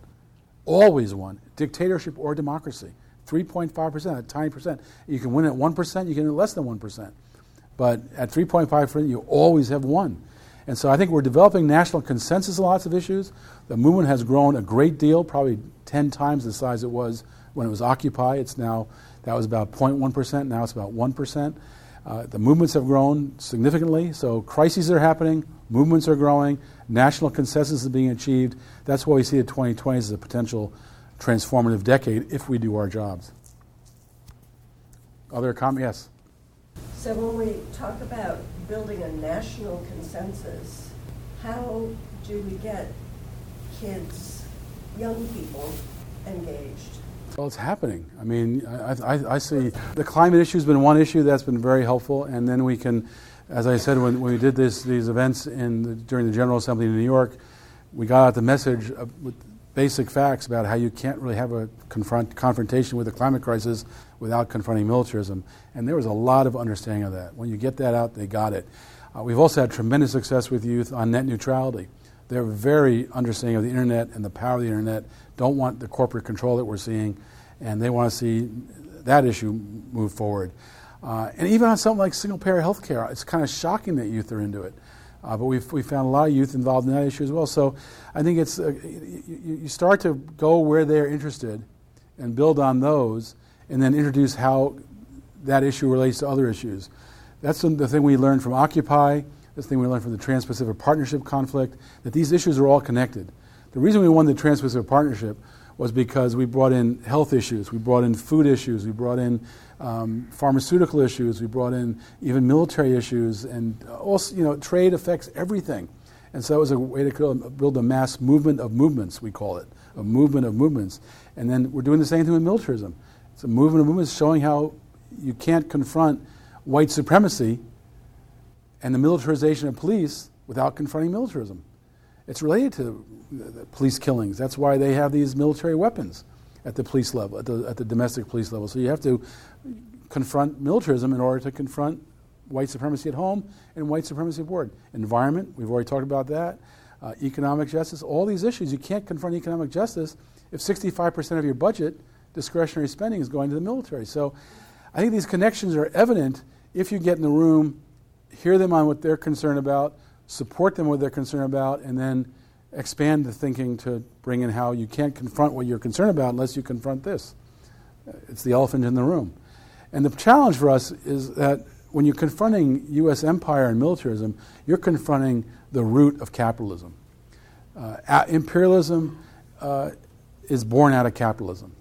Always won. Dictatorship or democracy. three point five percent, a tiny percent. You can win at one percent, you can win at less than one percent. But at three point five percent, you always have won. And so I think we're developing national consensus on lots of issues. The movement has grown a great deal, probably ten times the size it was when it was Occupy. It's now, that was about zero point one percent, now it's about one percent. Uh, the movements have grown significantly, so crises are happening, movements are growing, national consensus is being achieved. That's why we see the twenty twenties as a potential transformative decade if we do our jobs. Other comments? Yes? So when we talk about building a national consensus, how do we get kids, young people engaged? Well, it's happening. I mean, I, I, I see the climate issue has been one issue that's been very helpful, and then we can, as I said, when, when we did this, these events in the, during the General Assembly in New York, we got out the message of, with basic facts about how you can't really have a confront, confrontation with the climate crisis without confronting militarism, and there was a lot of understanding of that. When you get that out, they got it. Uh, we've also had tremendous success with youth on net neutrality. They're very understanding of the internet and the power of the internet, don't want the corporate control that we're seeing, and they want to see that issue move forward. Uh, and even on something like single-payer health care, it's kind of shocking that youth are into it. Uh, but we've we found a lot of youth involved in that issue as well. So I think it's uh, you, you start to go where they're interested and build on those, and then introduce how that issue relates to other issues. That's the thing we learned from Occupy. That's the thing we learned from the Trans-Pacific Partnership conflict, that these issues are all connected. The reason we won the Trans-Pacific Partnership was because we brought in health issues, we brought in food issues, we brought in um, pharmaceutical issues, we brought in even military issues, and also, you know, trade affects everything. And so it was a way to build a mass movement of movements, we call it, a movement of movements. And then we're doing the same thing with militarism. It's a movement of movements showing how you can't confront white supremacy and the militarization of police without confronting militarism. It's related to the police killings. That's why they have these military weapons at the police level, at the, at the domestic police level. So you have to confront militarism in order to confront white supremacy at home and white supremacy abroad. Environment, we've already talked about that. Uh, economic justice, all these issues. You can't confront economic justice if sixty-five percent of your budget, discretionary spending, is going to the military. So I think these connections are evident if you get in the room, hear them on what they're concerned about, support them what they're concerned about, and then expand the thinking to bring in how you can't confront what you're concerned about unless you confront this. It's the elephant in the room. And the challenge for us is that when you're confronting U S empire and militarism, you're confronting the root of capitalism. Uh, imperialism uh, is born out of capitalism.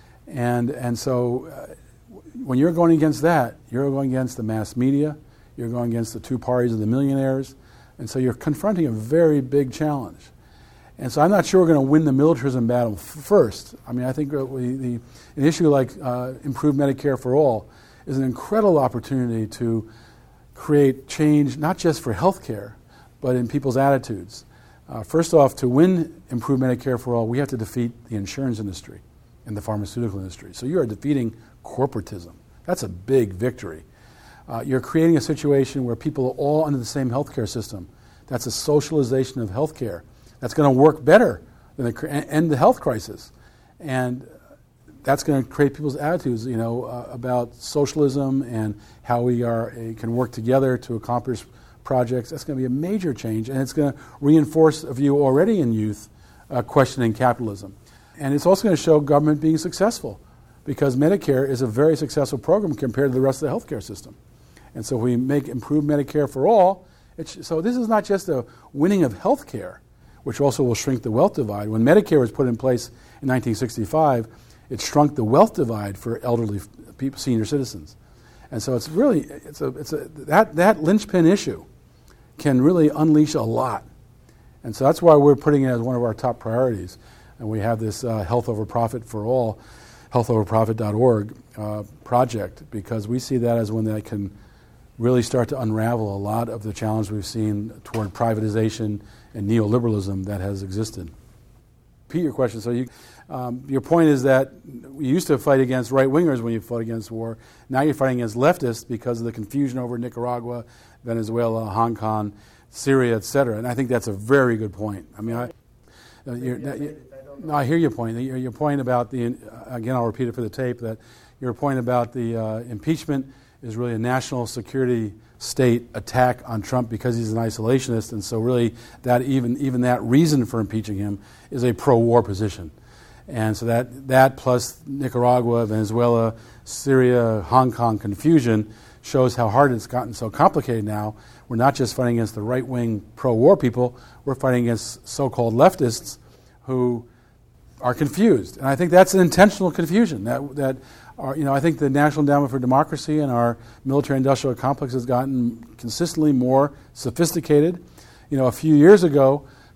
And, and so uh, when you're going against that, you're going against the mass media, you're going against the two parties of the millionaires, and so you're confronting a very big challenge. And so I'm not sure we're going to win the militarism battle f- first. I mean, I think we, the, an issue like uh, improved Medicare for all is an incredible opportunity to create change, not just for health care, but in people's attitudes. Uh, first off, to win improved Medicare for all, we have to defeat the insurance industry and the pharmaceutical industry. So you are defeating corporatism. That's a big victory. Uh, you're creating a situation where people are all under the same healthcare system. That's a socialization of healthcare. That's going to work better than the, end the health crisis. And that's going to create people's attitudes, you know, uh, about socialism and how we are uh, can work together to accomplish projects. That's going to be a major change, and it's going to reinforce a view already in youth uh, questioning capitalism. And it's also going to show government being successful, because Medicare is a very successful program compared to the rest of the healthcare system. And so if we make improved Medicare for all, it's, so this is not just a winning of healthcare, which also will shrink the wealth divide. When Medicare was put in place in nineteen sixty-five, it shrunk the wealth divide for elderly people, senior citizens. And so it's really, it's a, it's a, that, that linchpin issue can really unleash a lot. And so that's why we're putting it as one of our top priorities. And we have this uh, Health Over Profit for All, health over profit dot org uh, project, because we see that as one that can really start to unravel a lot of the challenge we've seen toward privatization and neoliberalism that has existed. Repeat your question. So you, um, your point is that we used to fight against right-wingers when you fought against war. Now you're fighting against leftists because of the confusion over Nicaragua, Venezuela, Hong Kong, Syria, et cetera. And I think that's a very good point. I mean, I, uh, you're, that, you, no, I hear your point. Your, your point about the, uh, again, I'll repeat it for the tape, that your point about the uh, impeachment is really a national security state attack on Trump because he's an isolationist, and so really that even even that reason for impeaching him is a pro-war position. And so that that plus Nicaragua, Venezuela, Syria, Hong Kong confusion shows how hard it's gotten so complicated now. We're not just fighting against the right-wing pro-war people, we're fighting against so-called leftists who are confused. And I think that's an intentional confusion. That that Our, you know, I think the National Endowment for Democracy and our military-industrial complex has gotten consistently more sophisticated. You know, a few years ago,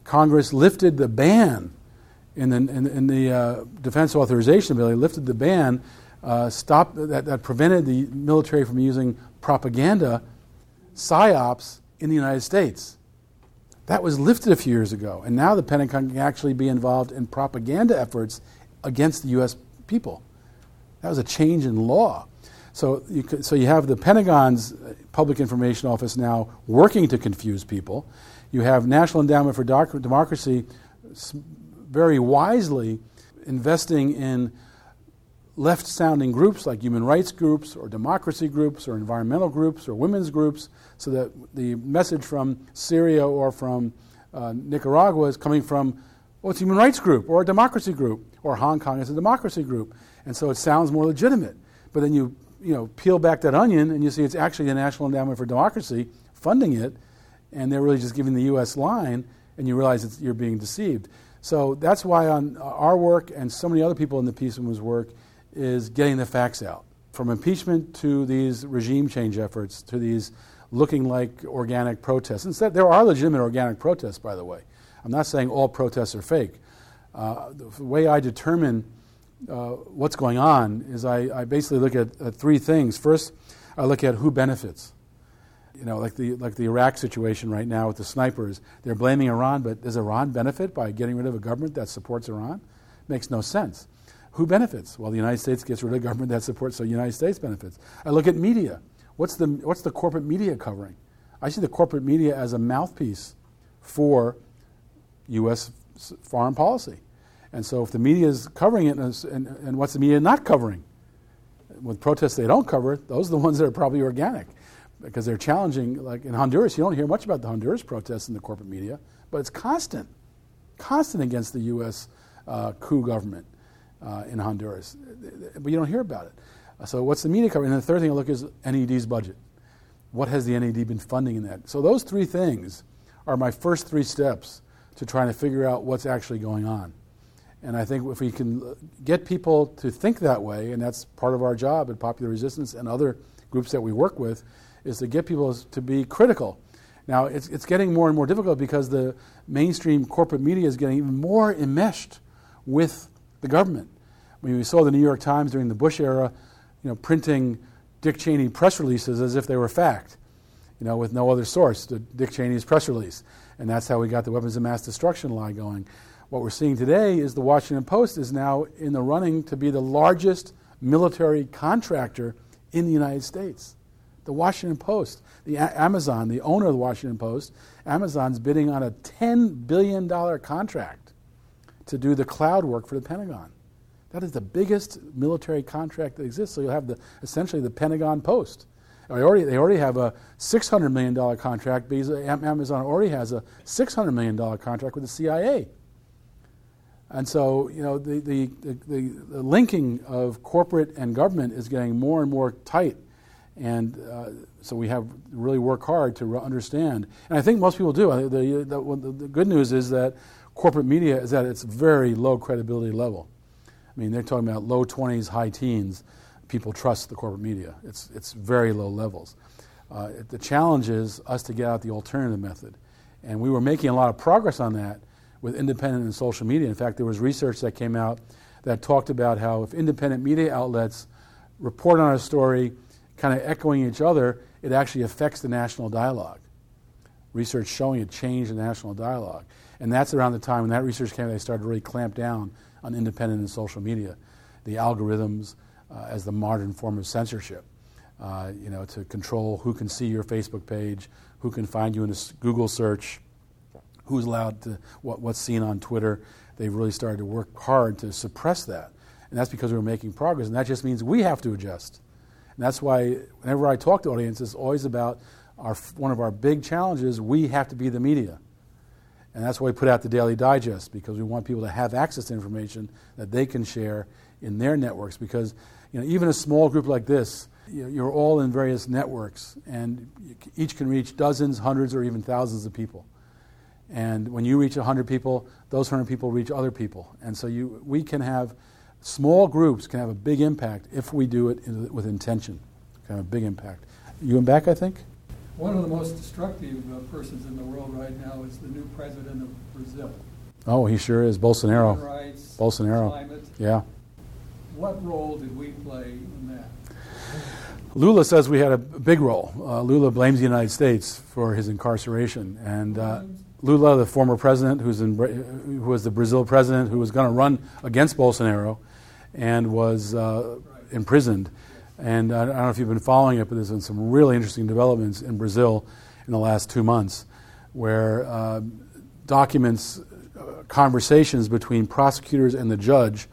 Congress lifted the ban in the, in, in the uh, Defense Authorization Bill. They lifted the ban uh, stopped, that, that prevented the military from using propaganda, psyops, in the United States. That was lifted a few years ago, and now the Pentagon can actually be involved in propaganda efforts against the U S people. That was a change in law. So you, could, so you have the Pentagon's Public Information Office now working to confuse people. You have National Endowment for Doc- Democracy very wisely investing in left-sounding groups like human rights groups or democracy groups or environmental groups or women's groups, so that the message from Syria or from uh, Nicaragua is coming from, well, it's a human rights group or a democracy group, or Hong Kong is a democracy group. And so it sounds more legitimate. But then you, you know, peel back that onion and you see it's actually the National Endowment for Democracy funding it, and they're really just giving the U S line, and you realize it's, you're being deceived. So that's why on our work and so many other people in the Peace Movement work is getting the facts out. From impeachment to these regime change efforts to these looking like organic protests. Instead, there are legitimate organic protests, by the way. I'm not saying all protests are fake. Uh, the way I determine uh, what's going on is I, I basically look at, at three things. First, I look at who benefits. You know, like the like the Iraq situation right now with the snipers. They're blaming Iran, but does Iran benefit by getting rid of a government that supports Iran? Makes no sense. Who benefits? Well, the United States gets rid of a government that supports, so the United States benefits. I look at media. What's the what's the corporate media covering? I see the corporate media as a mouthpiece for U S foreign policy. And so if the media is covering it, and, and, and what's the media not covering? With protests they don't cover, those are the ones that are probably organic, because they're challenging. Like in Honduras, you don't hear much about the Honduras protests in the corporate media, but it's constant, constant against the U S uh, coup government uh, in Honduras. But you don't hear about it. So what's the media covering? And the third thing I look is N E D's budget. What has the N E D been funding in that? So those three things are my first three steps to trying to figure out what's actually going on. And I think if we can get people to think that way, and that's part of our job at Popular Resistance and other groups that we work with, is to get people to be critical. Now, it's, it's getting more and more difficult because the mainstream corporate media is getting even more enmeshed with the government. I mean, we saw the New York Times during the Bush era, you know, printing Dick Cheney press releases as if they were fact, you know, with no other source, to Dick Cheney's press release. And that's how we got the weapons of mass destruction lie going. What we're seeing today is the Washington Post is now in the running to be the largest military contractor in the United States. The Washington Post, the A- Amazon, the owner of the Washington Post, Amazon's bidding on a ten billion dollars contract to do the cloud work for the Pentagon. That is the biggest military contract that exists. So you'll have the essentially the Pentagon Post. They already, they already have a six hundred million dollars contract because Amazon already has a six hundred million dollars contract with the C I A. And so, you know, the, the, the, the linking of corporate and government is getting more and more tight. And uh, so we have to really work hard to understand. And I think most people do. The, the, the good news is that corporate media is at its very low credibility level. I mean, they're talking about low twenties, high teens. People trust the corporate media. It's, it's very low levels. Uh, the challenge is us to get out the alternative method. And we were making a lot of progress on that with independent and social media. In fact, there was research that came out that talked about how if independent media outlets report on a story kind of echoing each other, it actually affects the national dialogue. Research showing a change in the national dialogue. And that's around the time when that research came out, they started to really clamp down on independent and social media, the algorithms uh, as the modern form of censorship, uh, you know, to control who can see your Facebook page, who can find you in a Google search, who's allowed to, what, what's seen on Twitter. They've really started to work hard to suppress that. And that's because we're making progress, and that just means we have to adjust. And that's why whenever I talk to audiences, it's always about our, one of our big challenges, we have to be the media. And that's why we put out the Daily Digest, because we want people to have access to information that they can share in their networks. Because, you know, even a small group like this, you know, you're all in various networks, and each can reach dozens, hundreds, or even thousands of people. And when you reach one hundred people, those one hundred people reach other people. And so you, we can have, small groups can have a big impact if we do it in, with intention. Can have a big impact. You and back, I think? One of the most destructive uh, persons in the world right now is the new president of Brazil. Oh, he sure is. Bolsonaro. Human rights, Bolsonaro. climate. Yeah. What role did we play in that? Lula says we had a big role. Uh, Lula blames the United States for his incarceration. And uh, Lula, the former president, who's in, who was the Brazil president, who was going to run against Bolsonaro and was uh, imprisoned. And I don't know if you've been following it, but there's been some really interesting developments in Brazil in the last two months where uh, documents, uh, conversations between prosecutors and the judge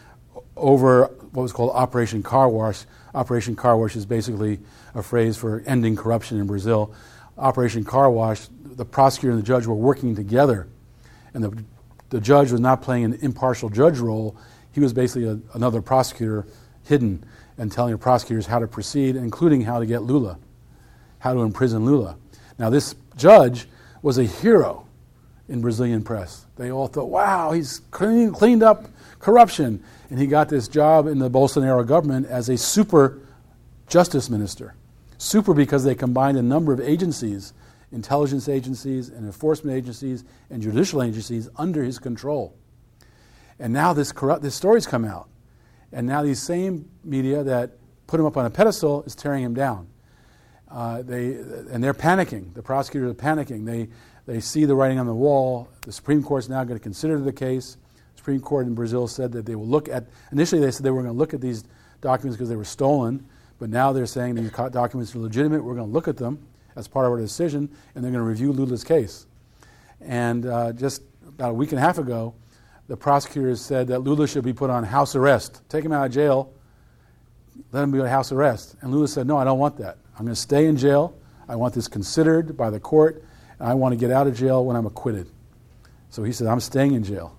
over what was called Operation Car Wash. Operation Car Wash is basically a phrase for ending corruption in Brazil. Operation Car Wash, the prosecutor and the judge were working together, and the, the judge was not playing an impartial judge role. He was basically a, another prosecutor hidden and telling the prosecutors how to proceed, including how to get Lula, how to imprison Lula. Now, this judge was a hero in Brazilian press. They all thought, wow, he's clean, cleaned up corruption. And he got this job in the Bolsonaro government as a super justice minister. Super because they combined a number of agencies, intelligence agencies and enforcement agencies and judicial agencies under his control. And now this corrupt, this story's come out. And now these same media that put him up on a pedestal is tearing him down. Uh, they and they're panicking. The prosecutors are panicking. They they see the writing on the wall. The Supreme Court's now going to consider the case. The Supreme Court in Brazil said that they will look at. Initially, they said they were going to look at these documents because they were stolen, but now they're saying these documents are legitimate. We're going to look at them as part of our decision, and they're going to review Lula's case. And uh, just about a week and a half ago, the prosecutors said that Lula should be put on house arrest. Take him out of jail, let him be on house arrest. And Lula said, no, I don't want that. I'm going to stay in jail. I want this considered by the court, and I want to get out of jail when I'm acquitted. So he said, I'm staying in jail.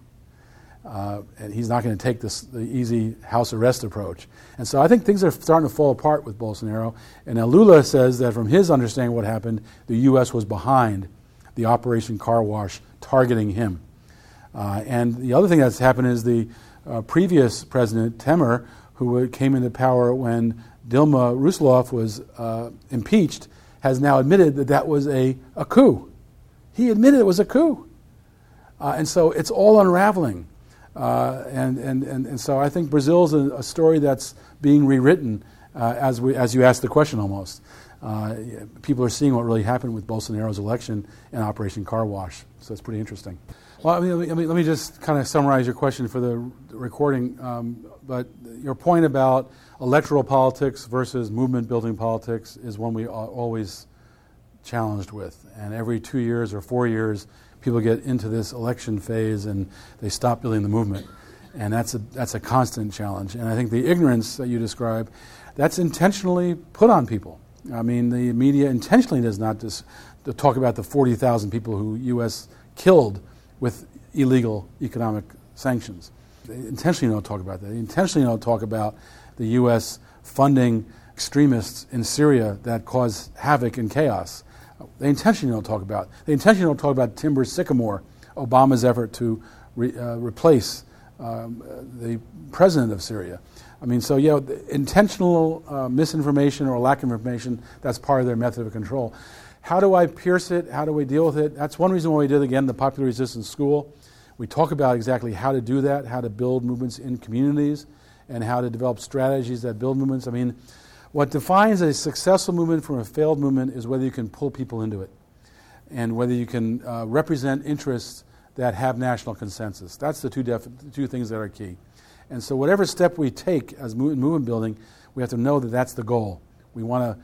Uh, and he's not going to take this the easy house arrest approach. And so I think things are starting to fall apart with Bolsonaro. And now Lula says that from his understanding of what happened, the U S was behind the Operation Car Wash targeting him. Uh, and the other thing that's happened is the uh, previous president, Temer, who came into power when Dilma Rousseff was uh, impeached, has now admitted that that was a, a coup. He admitted it was a coup. Uh, and so it's all unraveling. Uh, and, and, and, and so I think Brazil's a, a story that's being rewritten uh, as, we, as you asked the question almost. Uh, people are seeing what really happened with Bolsonaro's election and Operation Car Wash. So it's pretty interesting. Well, I mean, let, me, let me just kind of summarize your question for the recording. Um, but your point about electoral politics versus movement-building politics is one we are always challenged with. And every two years or four years, people get into this election phase and they stop building the movement. And that's a, that's a constant challenge. And I think the ignorance that you describe, that's intentionally put on people. I mean, the media intentionally does not just talk about the forty thousand people who U S killed with illegal economic sanctions. They intentionally don't talk about that. They intentionally don't talk about the U S funding extremists in Syria that cause havoc and chaos. They intentionally don't talk about. They intentionally don't talk about Timber Sycamore, Obama's effort to re, uh, replace um, the president of Syria. I mean, so yeah, intentional uh, misinformation or lack of information, that's part of their method of control. How do I pierce it? How do we deal with it? That's one reason why we did, again, the Popular Resistance School. We talk about exactly how to do that, how to build movements in communities, and how to develop strategies that build movements. I mean, what defines a successful movement from a failed movement is whether you can pull people into it and whether you can uh, represent interests that have national consensus. That's the two, def- the two things that are key. And so whatever step we take as movement building, we have to know that that's the goal. We want to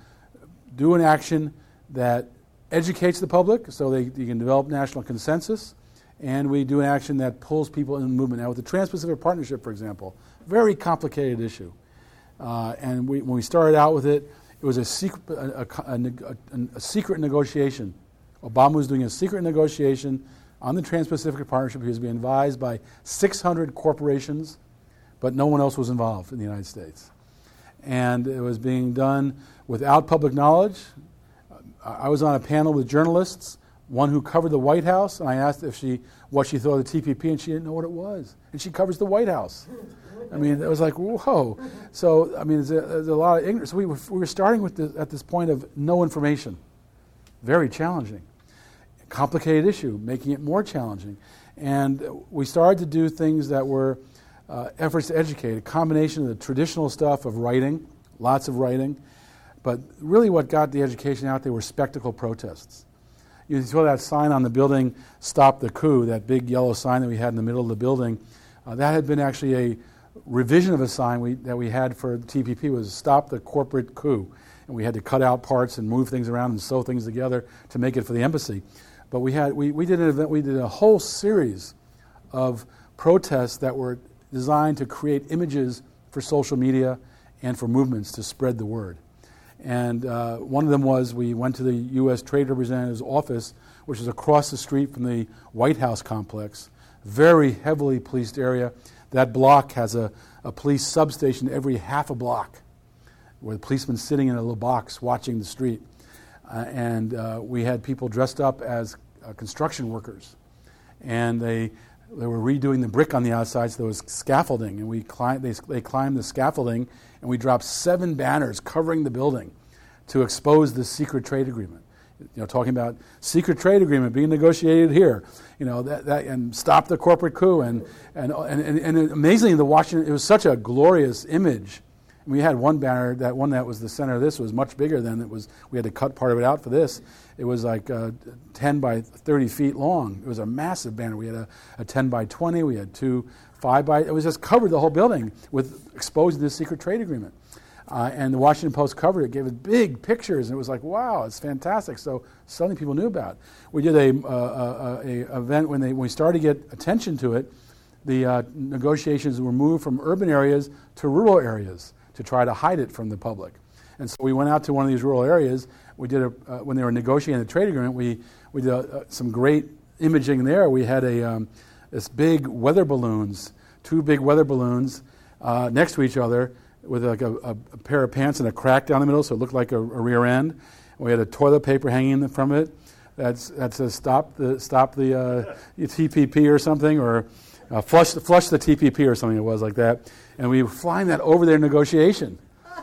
do an action that educates the public so they you can develop national consensus, and we do an action that pulls people in the movement. Now with the Trans-Pacific Partnership, for example, very complicated issue. Uh, and we, when we started out with it, it was a secret, a, a, a, a secret negotiation. Obama was doing a secret negotiation on the Trans-Pacific Partnership. He was being advised by six hundred corporations, but no one else was involved in the United States. And it was being done without public knowledge. I was on a panel with journalists, one who covered the White House, and I asked if she what she thought of the T P P, and she didn't know what it was. And she covers the White House. I mean, it was like, whoa. So, I mean, there's a, there's a lot of ignorance. So we were, we were starting with the, at this point of no information. very challenging. Complicated issue, making it more challenging. And we started to do things that were uh, efforts to educate, a combination of the traditional stuff of writing, lots of writing, but really what got the education out there were spectacle protests. You saw that sign on the building, Stop the Coup, that big yellow sign that we had in the middle of the building. Uh, that had been actually a revision of a sign we, that we had for the T P P, was Stop the Corporate Coup. And we had to cut out parts and move things around and sew things together to make it for the embassy. But we had we, we did an event, we did a whole series of protests that were designed to create images for social media and for movements to spread the word. And uh, one of them was we went to the U S Trade Representative's office, which is across the street from the White House complex, very heavily policed area. That block has a, a police substation every half a block, where the policeman sitting in a little box watching the street. Uh, and uh, we had people dressed up as uh, construction workers. And they they were redoing the brick on the outside, so there was scaffolding. And we climbed, they, they climbed the scaffolding, and we dropped seven banners covering the building to expose this secret trade agreement. You know, talking about secret trade agreement being negotiated here, you know, that, that and stop the corporate coup. And, and, and, and amazingly, the Washington, it was such a glorious image. We had one banner, that one that was the center of this was much bigger than it was. We had to cut part of it out for this. It was like uh, ten by thirty feet long. It was a massive banner. We had a, a ten by twenty. We had two five by. It was just covered the whole building with exposing this secret trade agreement. Uh, and the Washington Post covered it, gave it big pictures, and it was like, wow, it's fantastic. So suddenly people knew about it. We did a, uh, a, a event when, they, when we started to get attention to it. The uh, negotiations were moved from urban areas to rural areas to try to hide it from the public. And so we went out to one of these rural areas. We did a, uh, when they were negotiating the trade agreement, we, we did uh, some great imaging there. We had a um, this big weather balloons, two big weather balloons uh, next to each other with like a, a, a pair of pants and a crack down the middle, so it looked like a, a rear end. We had a toilet paper hanging from it that's, that says stop the, stop the uh, T P P or something, or uh, flush, flush the T P P or something, it was like that. And we were flying that over their negotiation.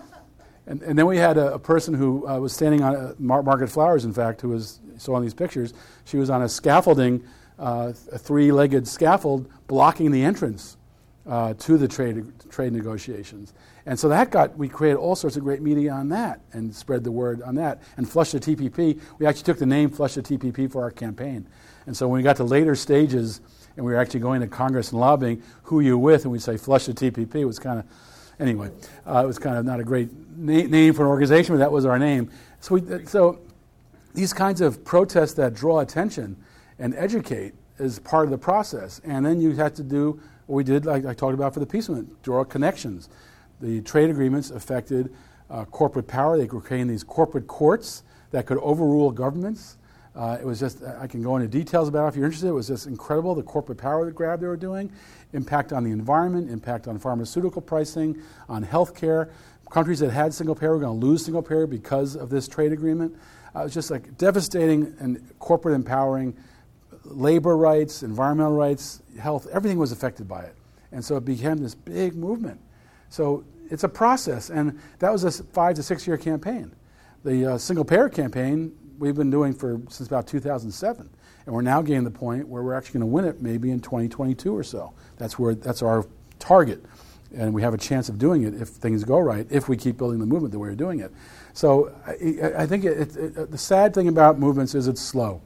And, and then we had a, a person who uh, was standing on, uh, Mar- Margaret Flowers, in fact, who was, saw on these pictures, she was on a scaffolding, uh, a three-legged scaffold blocking the entrance uh, to the trade trade negotiations. And so that got, we created all sorts of great media on that and spread the word on that. And Flush the T P P, we actually took the name Flush the T P P for our campaign. And so when we got to later stages and we were actually going to Congress and lobbying, who are you with? And we'd say Flush the T P P. It was kind of, anyway, uh, it was kind of not a great na- name for an organization, but that was our name. So, we, so these kinds of protests that draw attention and educate is part of the process. And then you have to do what we did, like I talked about for the peace movement, draw connections. The trade agreements affected uh, corporate power. They were creating these corporate courts that could overrule governments. Uh, it was just, I can go into details about it if you're interested. It was just incredible, the corporate power grab they were doing, impact on the environment, impact on pharmaceutical pricing, on health care. Countries that had single payer were going to lose single payer because of this trade agreement. Uh, it was just like devastating and corporate empowering. Labor rights, environmental rights, health, everything was affected by it. And so it became this big movement. So it's a process, and that was a five to six year campaign. The uh, single payer campaign we've been doing for since about two thousand seven, and we're now getting to the point where we're actually going to win it maybe in twenty twenty-two or so. That's where that's our target, and we have a chance of doing it if things go right, if we keep building the movement the way we're doing it. So I, I think it, it, it, the sad thing about movements is it's slow.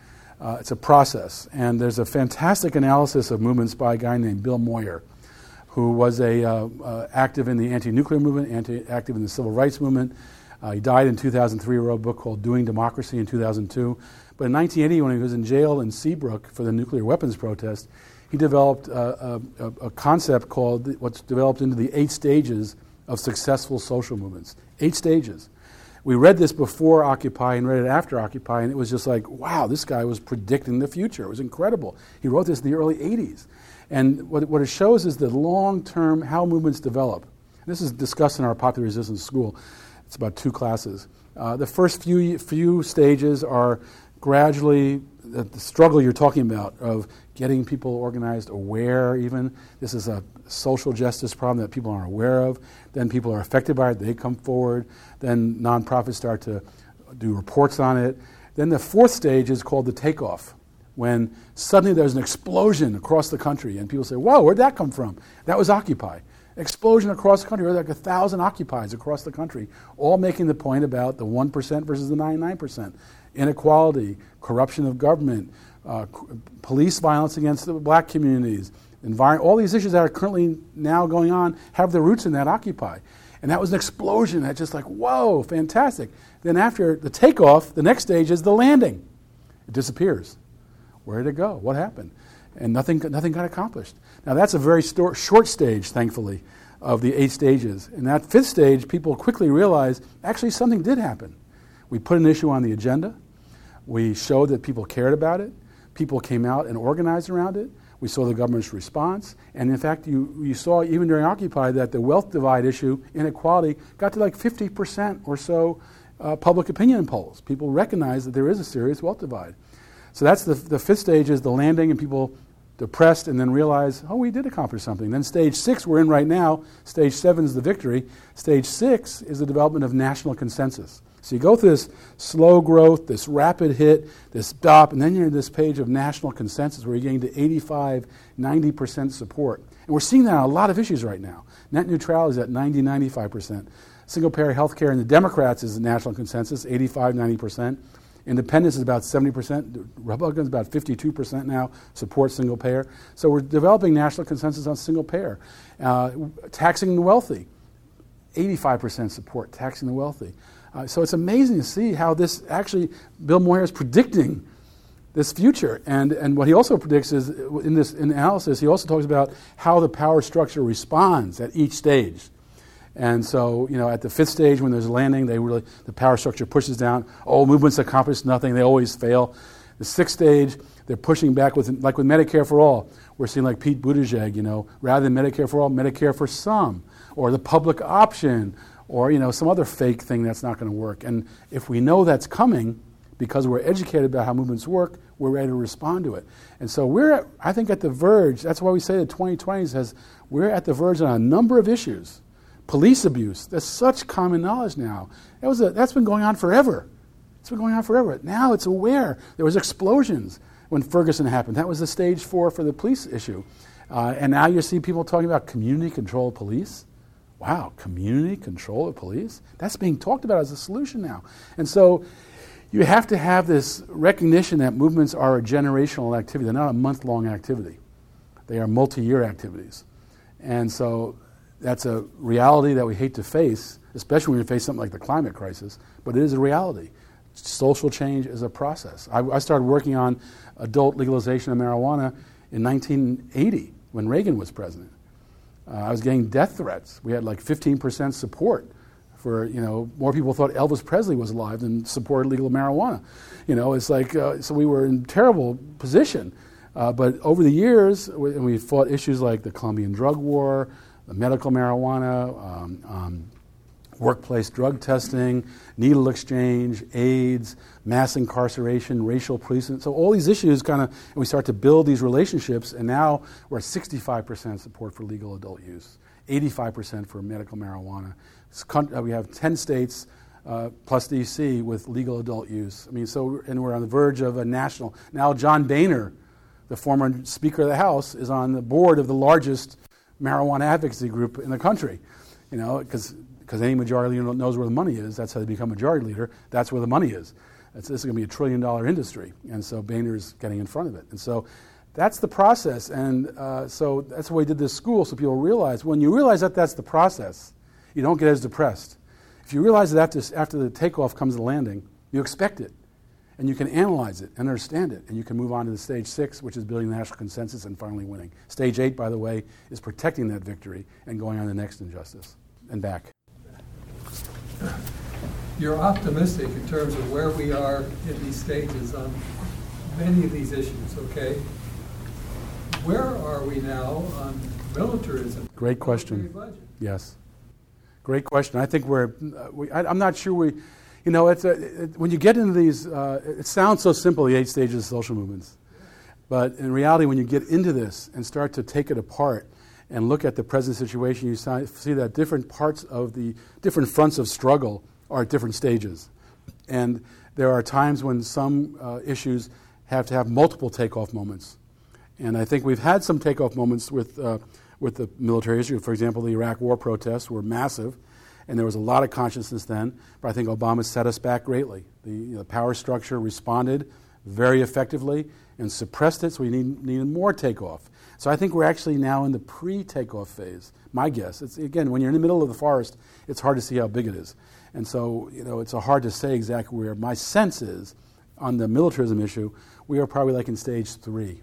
Uh, it's a process, and there's a fantastic analysis of movements by a guy named Bill Moyer, who was a uh, uh, active in the anti-nuclear movement, anti- active in the civil rights movement. Uh, he died in two thousand three, wrote a book called Doing Democracy in two thousand two. But in nineteen eighty, when he was in jail in Seabrook for the nuclear weapons protest, he developed uh, a, a concept called what's developed into the eight stages of successful social movements. Eight stages. We read this before Occupy and read it after Occupy, and it was just like, wow, this guy was predicting the future. It was incredible. He wrote this in the early eighties. And what, what it shows is the long-term, how movements develop. This is discussed in our Popular Resistance School. It's about two classes. Uh, the first few few stages are gradually the, the struggle you're talking about of getting people organized, aware even. This is a social justice problem that people aren't aware of. Then people are affected by it. They come forward. Then nonprofits start to do reports on it. Then the fourth stage is called the takeoff, when suddenly there's an explosion across the country, and people say, whoa, where'd that come from? That was Occupy. Explosion across the country, there were like a thousand Occupies across the country, all making the point about the one percent versus the ninety-nine percent. Inequality, corruption of government, uh, police violence against the black communities, envir- all these issues that are currently now going on have their roots in that Occupy. And that was an explosion that just like, whoa, fantastic. Then after the takeoff, the next stage is the landing. It disappears. Where did it go? What happened? And nothing, nothing got accomplished. Now that's a very sto- short stage, thankfully, of the eight stages. In that fifth stage, people quickly realized actually something did happen. We put an issue on the agenda. We showed that people cared about it. People came out and organized around it. We saw the government's response. And in fact, you, you saw even during Occupy that the wealth divide issue, inequality, got to like fifty percent or so uh, public opinion polls. People recognize that there is a serious wealth divide. So that's the, the fifth stage is the landing, and people depressed and then realize, oh, we did accomplish something. Then stage six we're in right now. Stage seven is the victory. Stage six is the development of national consensus. So you go through this slow growth, this rapid hit, this stop, and then you're in this page of national consensus where you're getting to eighty-five, ninety percent support. And we're seeing that on a lot of issues right now. Net neutrality is at ninety, ninety-five percent. Single-payer health care in the Democrats is a national consensus, eighty-five, ninety percent. Independence is about seventy percent. Republicans about fifty-two percent now support single payer. So we're developing national consensus on single payer. Uh, taxing the wealthy, eighty-five percent support taxing the wealthy. Uh, so it's amazing to see how this actually, Bill Moyer is predicting this future. And, and what he also predicts is, in this analysis, he also talks about how the power structure responds at each stage. And so, you know, at the fifth stage, when there's a landing, they really the power structure pushes down. Oh, movements accomplish nothing; they always fail. The sixth stage, they're pushing back with, like with Medicare for all. We're seeing like Pete Buttigieg, you know, rather than Medicare for all, Medicare for some, or the public option, or you know, some other fake thing that's not going to work. And if we know that's coming, because we're educated about how movements work, we're ready to respond to it. And so we're, at, I think, at the verge. That's why we say the twenty twenties has we're at the verge on a number of issues. Police abuse, that's such common knowledge now. That was a, that's been going on forever. It's been going on forever. Now it's aware. There was explosions when Ferguson happened. That was the stage four for the police issue. Uh, and now you see people talking about community control of police. Wow, community control of police? That's being talked about as a solution now. And so you have to have this recognition that movements are a generational activity. They're not a month-long activity. They are multi-year activities. And so that's a reality that we hate to face, especially when we face something like the climate crisis, but it is a reality. Social change is a process. I, I started working on adult legalization of marijuana in nineteen eighty when Reagan was president. Uh, I was getting death threats. We had like fifteen percent support for, you know, more people thought Elvis Presley was alive than supported legal marijuana. You know, it's like, uh, so we were in terrible position. Uh, but over the years, we, and we fought issues like the Colombian drug war, the medical marijuana, um, um, workplace drug testing, needle exchange, AIDS, mass incarceration, racial policing. So all these issues kind of, and we start to build these relationships, and now we're at sixty-five percent support for legal adult use, eighty-five percent for medical marijuana. We have ten states uh, plus D C with legal adult use. I mean, so, and we're on the verge of a national. Now John Boehner, the former Speaker of the House, is on the board of the largest marijuana advocacy group in the country, you know, because because any majority leader knows where the money is. That's how they become majority leader. That's where the money is. It's, this is going to be a trillion dollar industry, and so Boehner's getting in front of it. And so that's the process, and uh, so that's why we did this school, so people realize, when you realize that that's the process, you don't get as depressed. If you realize that after, after the takeoff comes the landing, you expect it, and you can analyze it and understand it, and you can move on to the stage six, which is building the national consensus and finally winning. Stage eight, by the way, is protecting that victory and going on to the next injustice and back. You're optimistic in terms of where we are in these stages on many of these issues, okay? Where are we now on militarism? Great question. Budget? Yes. Great question. I think we're, uh, we, I, I'm not sure we, you know, it's a, it, when you get into these, uh, it sounds so simple, the eight stages of social movements. But in reality, when you get into this and start to take it apart and look at the present situation, you see that different parts of the different fronts of struggle are at different stages. And there are times when some uh, issues have to have multiple takeoff moments. And I think we've had some takeoff moments with, uh, with the military issue. For example, the Iraq war protests were massive, and there was a lot of consciousness then, but I think Obama set us back greatly. The, you know, power structure responded very effectively and suppressed it, so we need, needed more takeoff. So I think we're actually now in the pre-takeoff phase, my guess. It's, again, when you're in the middle of the forest, it's hard to see how big it is. And so, you know, it's hard to say exactly where. My sense is, on the militarism issue, we are probably like in stage three,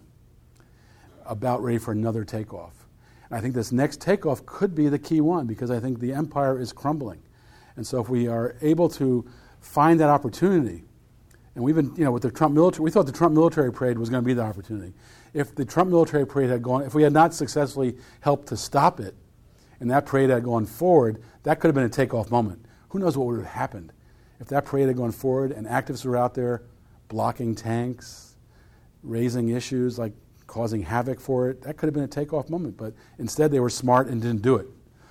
about ready for another takeoff. And I think this next takeoff could be the key one, because I think the empire is crumbling. And so if we are able to find that opportunity, and we've been, you know, with the Trump military, we thought the Trump military parade was going to be the opportunity. If the Trump military parade had gone, if we had not successfully helped to stop it, and that parade had gone forward, that could have been a takeoff moment. Who knows what would have happened if that parade had gone forward and activists were out there blocking tanks, raising issues, like causing havoc for it. That could have been a takeoff moment, but instead they were smart and didn't do it.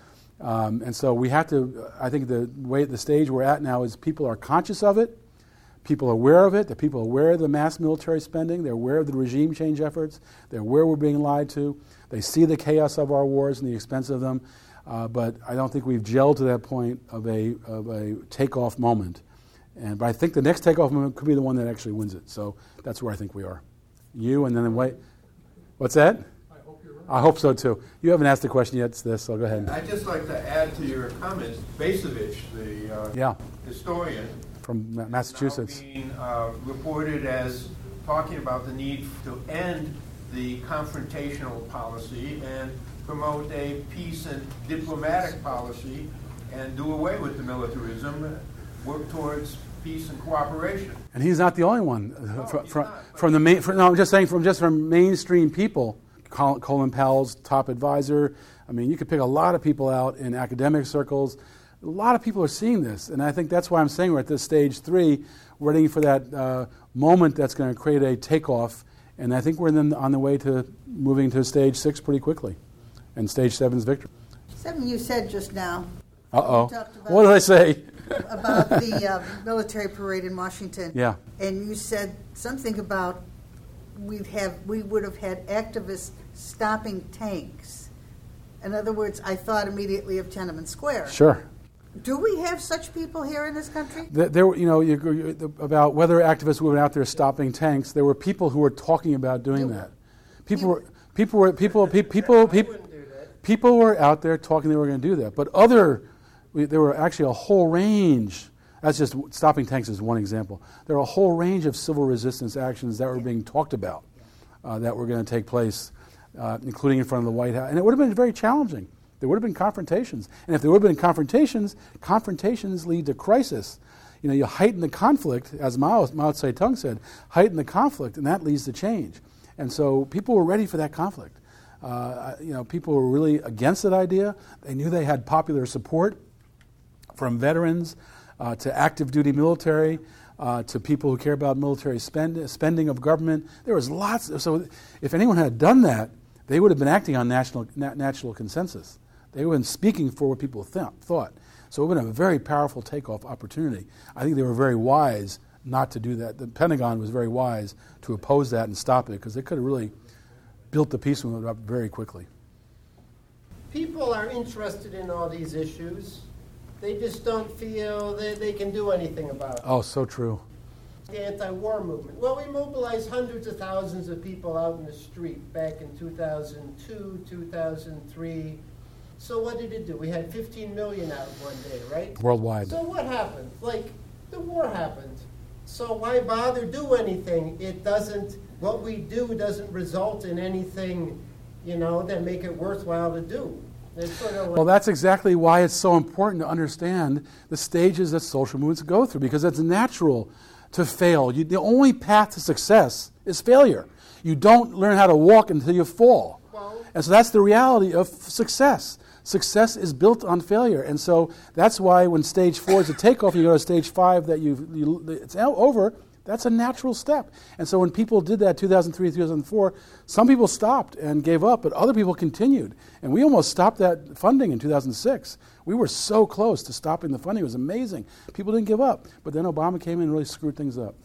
Um, and so we have to, I think the way, the stage we're at now is people are conscious of it, people are aware of it, the people are aware of the mass military spending, they're aware of the regime change efforts, they're aware we're being lied to, they see the chaos of our wars and the expense of them, uh, but I don't think we've gelled to that point of a, of a takeoff moment. And, but I think the next takeoff moment could be the one that actually wins it. So that's where I think we are. You and then wait. What's that? I hope you're right. I hope so too. You haven't asked a question yet, it's this, so go ahead. I'd just like to add to your comments, Basevich, the uh, Yeah. historian, From Ma- Massachusetts. is now being uh, reported as talking about the need to end the confrontational policy and promote a peace and diplomatic policy and do away with the militarism, work towards peace and cooperation. And he's not the only one. No, from, he's from, not, from the main, from, no, I'm just saying from just from mainstream people. Colin, Colin Powell's top advisor. I mean, you could pick a lot of people out in academic circles. A lot of people are seeing this, and I think that's why I'm saying we're at this stage three, waiting for that uh, moment that's going to create a takeoff. And I think we're then on the way to moving to stage six pretty quickly, and stage seven's victory. Something you said just now. Uh oh. You talked about- What did I say? about the uh, military parade in Washington. Yeah. And you said something about we'd have we would have had activists stopping tanks. In other words, I thought immediately of Tiananmen Square. Sure. Do we have such people here in this country? There, there you know, you, you, about whether activists were out there stopping tanks. There were people who were talking about doing that. People were people were people people people people, people were out there talking they were going to do that. But other, we, there were actually a whole range. That's just stopping tanks is one example. There were a whole range of civil resistance actions that were being talked about uh, that were going to take place, uh, including in front of the White House, and it would have been very challenging. There would have been confrontations. And if there would have been confrontations, confrontations lead to crisis. You know, you heighten the conflict, as Mao, Mao Zedong said, heighten the conflict, and that leads to change. And so people were ready for that conflict. Uh, you know, people were really against that idea. They knew they had popular support from veterans uh, to active duty military, uh, to people who care about military spend, spending of government. There was lots. Of, so if anyone had done that, they would have been acting on national, na- national consensus. They were speaking for what people th- thought. So it would have been a very powerful takeoff opportunity. I think they were very wise not to do that. The Pentagon was very wise to oppose that and stop it, because they could have really built the peace movement up very quickly. People are interested in all these issues. They just don't feel that they can do anything about it. Oh, so true. The anti-war movement. Well, we mobilized hundreds of thousands of people out in the street back in two thousand two, two thousand three. So what did it do? We had fifteen million out one day, right? Worldwide. So what happened? Like, the war happened. So why bother do anything? It doesn't, what we do doesn't result in anything, you know, that make it worthwhile to do. It's sort of like, Well, that's exactly why it's so important to understand the stages that social movements go through, because it's natural to fail. You, the only path to success is failure. You don't learn how to walk until you fall. Well, And so that's the reality of success. Success is built on failure. And so that's why when stage four is a takeoff, you go to stage five, that you, you it's over, That's a natural step. And so when people did that two thousand three, two thousand four, some people stopped and gave up, but other people continued. And we almost stopped that funding in two thousand six. We were so close to stopping the funding. It was amazing. People didn't give up. But then Obama came in and really screwed things up.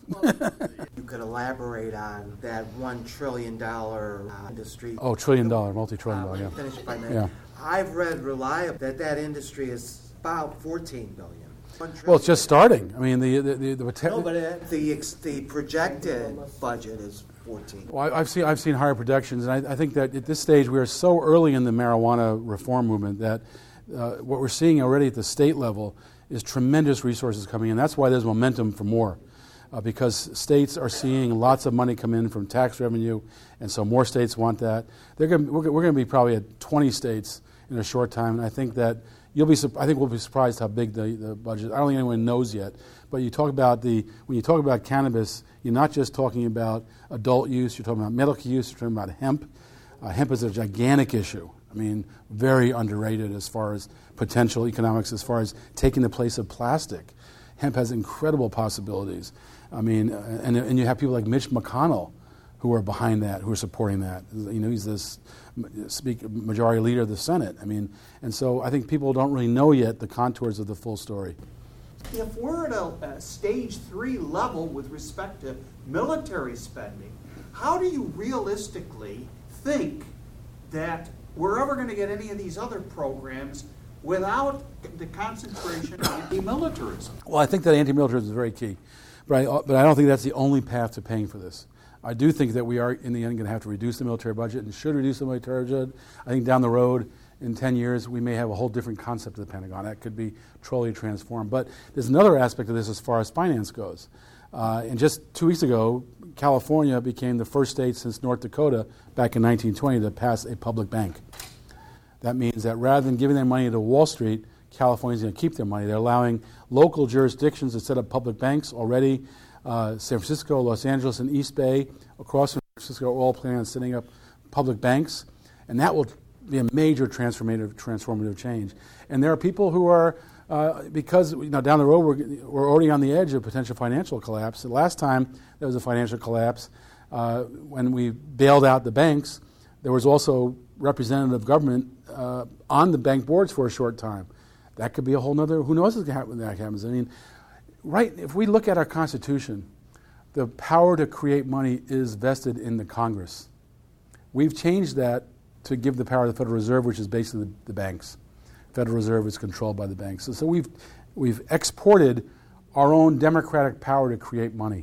You could elaborate on that one trillion dollar uh, industry. Oh, trillion dollar, multi-trillion Uh, dollar, yeah. Finish by minute. Yeah. I've read reliably that that industry is about fourteen billion. Well, it's just starting. I mean, the the the, the, the No, but it, the ex, the projected budget is fourteen. Well, I've seen I've seen higher projections, and I, I think that at this stage we are so early in the marijuana reform movement that uh, what we're seeing already at the state level is tremendous resources coming in. That's why there's momentum for more, uh, because states are seeing lots of money come in from tax revenue, and so more states want that. They're going we're, we're going to be probably at twenty states in a short time, and I think that. You'll be. I think we'll be surprised how big the, the budget. I don't think anyone knows yet. But you talk about the when you talk about cannabis, you're not just talking about adult use. You're talking about medical use. You're talking about hemp. Uh, hemp is a gigantic issue. I mean, very underrated as far as potential economics, as far as taking the place of plastic. Hemp has incredible possibilities. I mean, uh, and and you have people like Mitch McConnell, who are behind that, who are supporting that. You know, he's this speak majority leader of the Senate. I mean, and so I think people don't really know yet the contours of the full story. If we're at a, a stage three level with respect to military spending, how do you realistically think that we're ever going to get any of these other programs without the concentration on anti-militarism? Well, I think that anti-militarism is very key, but I, but I don't think that's the only path to paying for this. I do think that we are, in the end, going to have to reduce the military budget and should reduce the military budget. I think down the road, in ten years, we may have a whole different concept of the Pentagon. That could be totally transformed. But there's another aspect of this as far as finance goes. Uh, and just two weeks ago, California became the first state since North Dakota back in nineteen twenty to pass a public bank. That means that rather than giving their money to Wall Street, California's going to keep their money. They're allowing local jurisdictions to set up public banks already. Uh, San Francisco, Los Angeles, and East Bay, across San Francisco, are all planning on setting up public banks, and that will be a major transformative, transformative change. And there are people who are, uh, because you know, down the road we're, we're already on the edge of potential financial collapse. The last time there was a financial collapse, uh, when we bailed out the banks, there was also representative government uh, on the bank boards for a short time. That could be a whole nother. Who knows what that happens? I mean. Right, if we look at our Constitution, the power to create money is vested in the Congress. We've changed that to give the power to the Federal Reserve, which is basically the, the banks. Federal Reserve is controlled by the banks. So, so we've, we've exported our own democratic power to create money.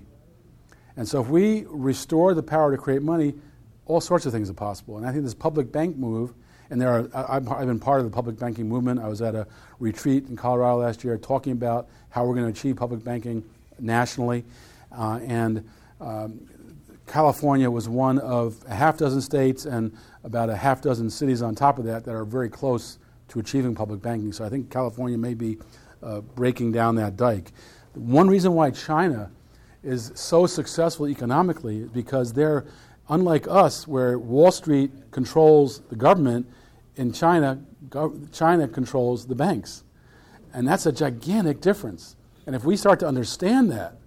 And so if we restore the power to create money, all sorts of things are possible. And I think this public bank move, and there are, I've, I've been part of the public banking movement. I was at a retreat in Colorado last year talking about how we're going to achieve public banking nationally. Uh, and um, California was one of a half dozen states and about a half dozen cities on top of that that are very close to achieving public banking. So I think California may be uh, breaking down that dike. One reason why China is so successful economically is because they're, unlike us, where Wall Street controls the government, in China, gov- China controls the banks. And that's a gigantic difference. And if we start to understand that,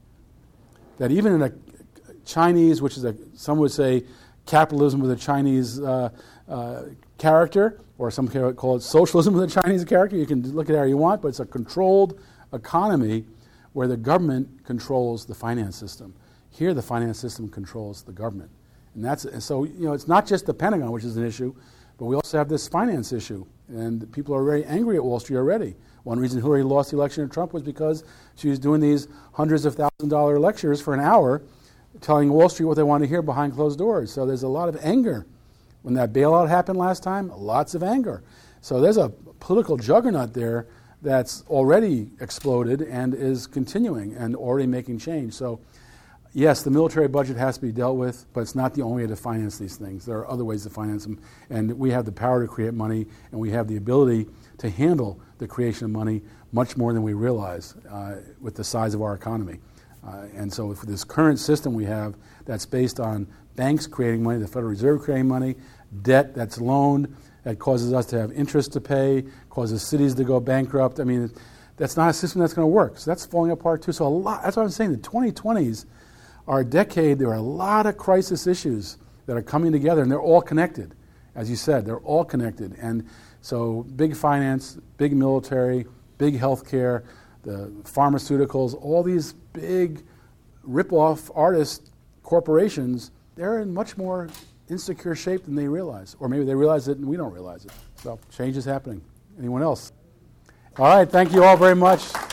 that even in a Chinese, which is a, some would say capitalism with a Chinese uh, uh, character, or some call it socialism with a Chinese character, you can look at it how you want, but it's a controlled economy where the government controls the finance system. Here, the finance system controls the government. And that's and so, you know, it's not just the Pentagon, which is an issue, but we also have this finance issue. And people are very angry at Wall Street already. One reason Hillary lost the election to Trump was because she was doing these hundreds of thousand dollar lectures for an hour telling Wall Street what they want to hear behind closed doors. So there's a lot of anger. When that bailout happened last time, lots of anger. So there's a political juggernaut there that's already exploded and is continuing and already making change. So yes, the military budget has to be dealt with, but it's not the only way to finance these things. There are other ways to finance them, and we have the power to create money, and we have the ability to handle the creation of money much more than we realize uh, with the size of our economy. Uh, and so for this current system we have that's based on banks creating money, the Federal Reserve creating money, debt that's loaned, that causes us to have interest to pay, causes cities to go bankrupt. I mean, that's not a system that's going to work. So that's falling apart too. So a lot, that's what I'm saying, the twenty twenties, our decade, there are a lot of crisis issues that are coming together, and they're all connected. As you said, they're all connected. And so big finance, big military, big healthcare, the pharmaceuticals, all these big rip-off artist corporations, they're in much more insecure shape than they realize. Or maybe they realize it and we don't realize it. So change is happening. Anyone else? All right, thank you all very much.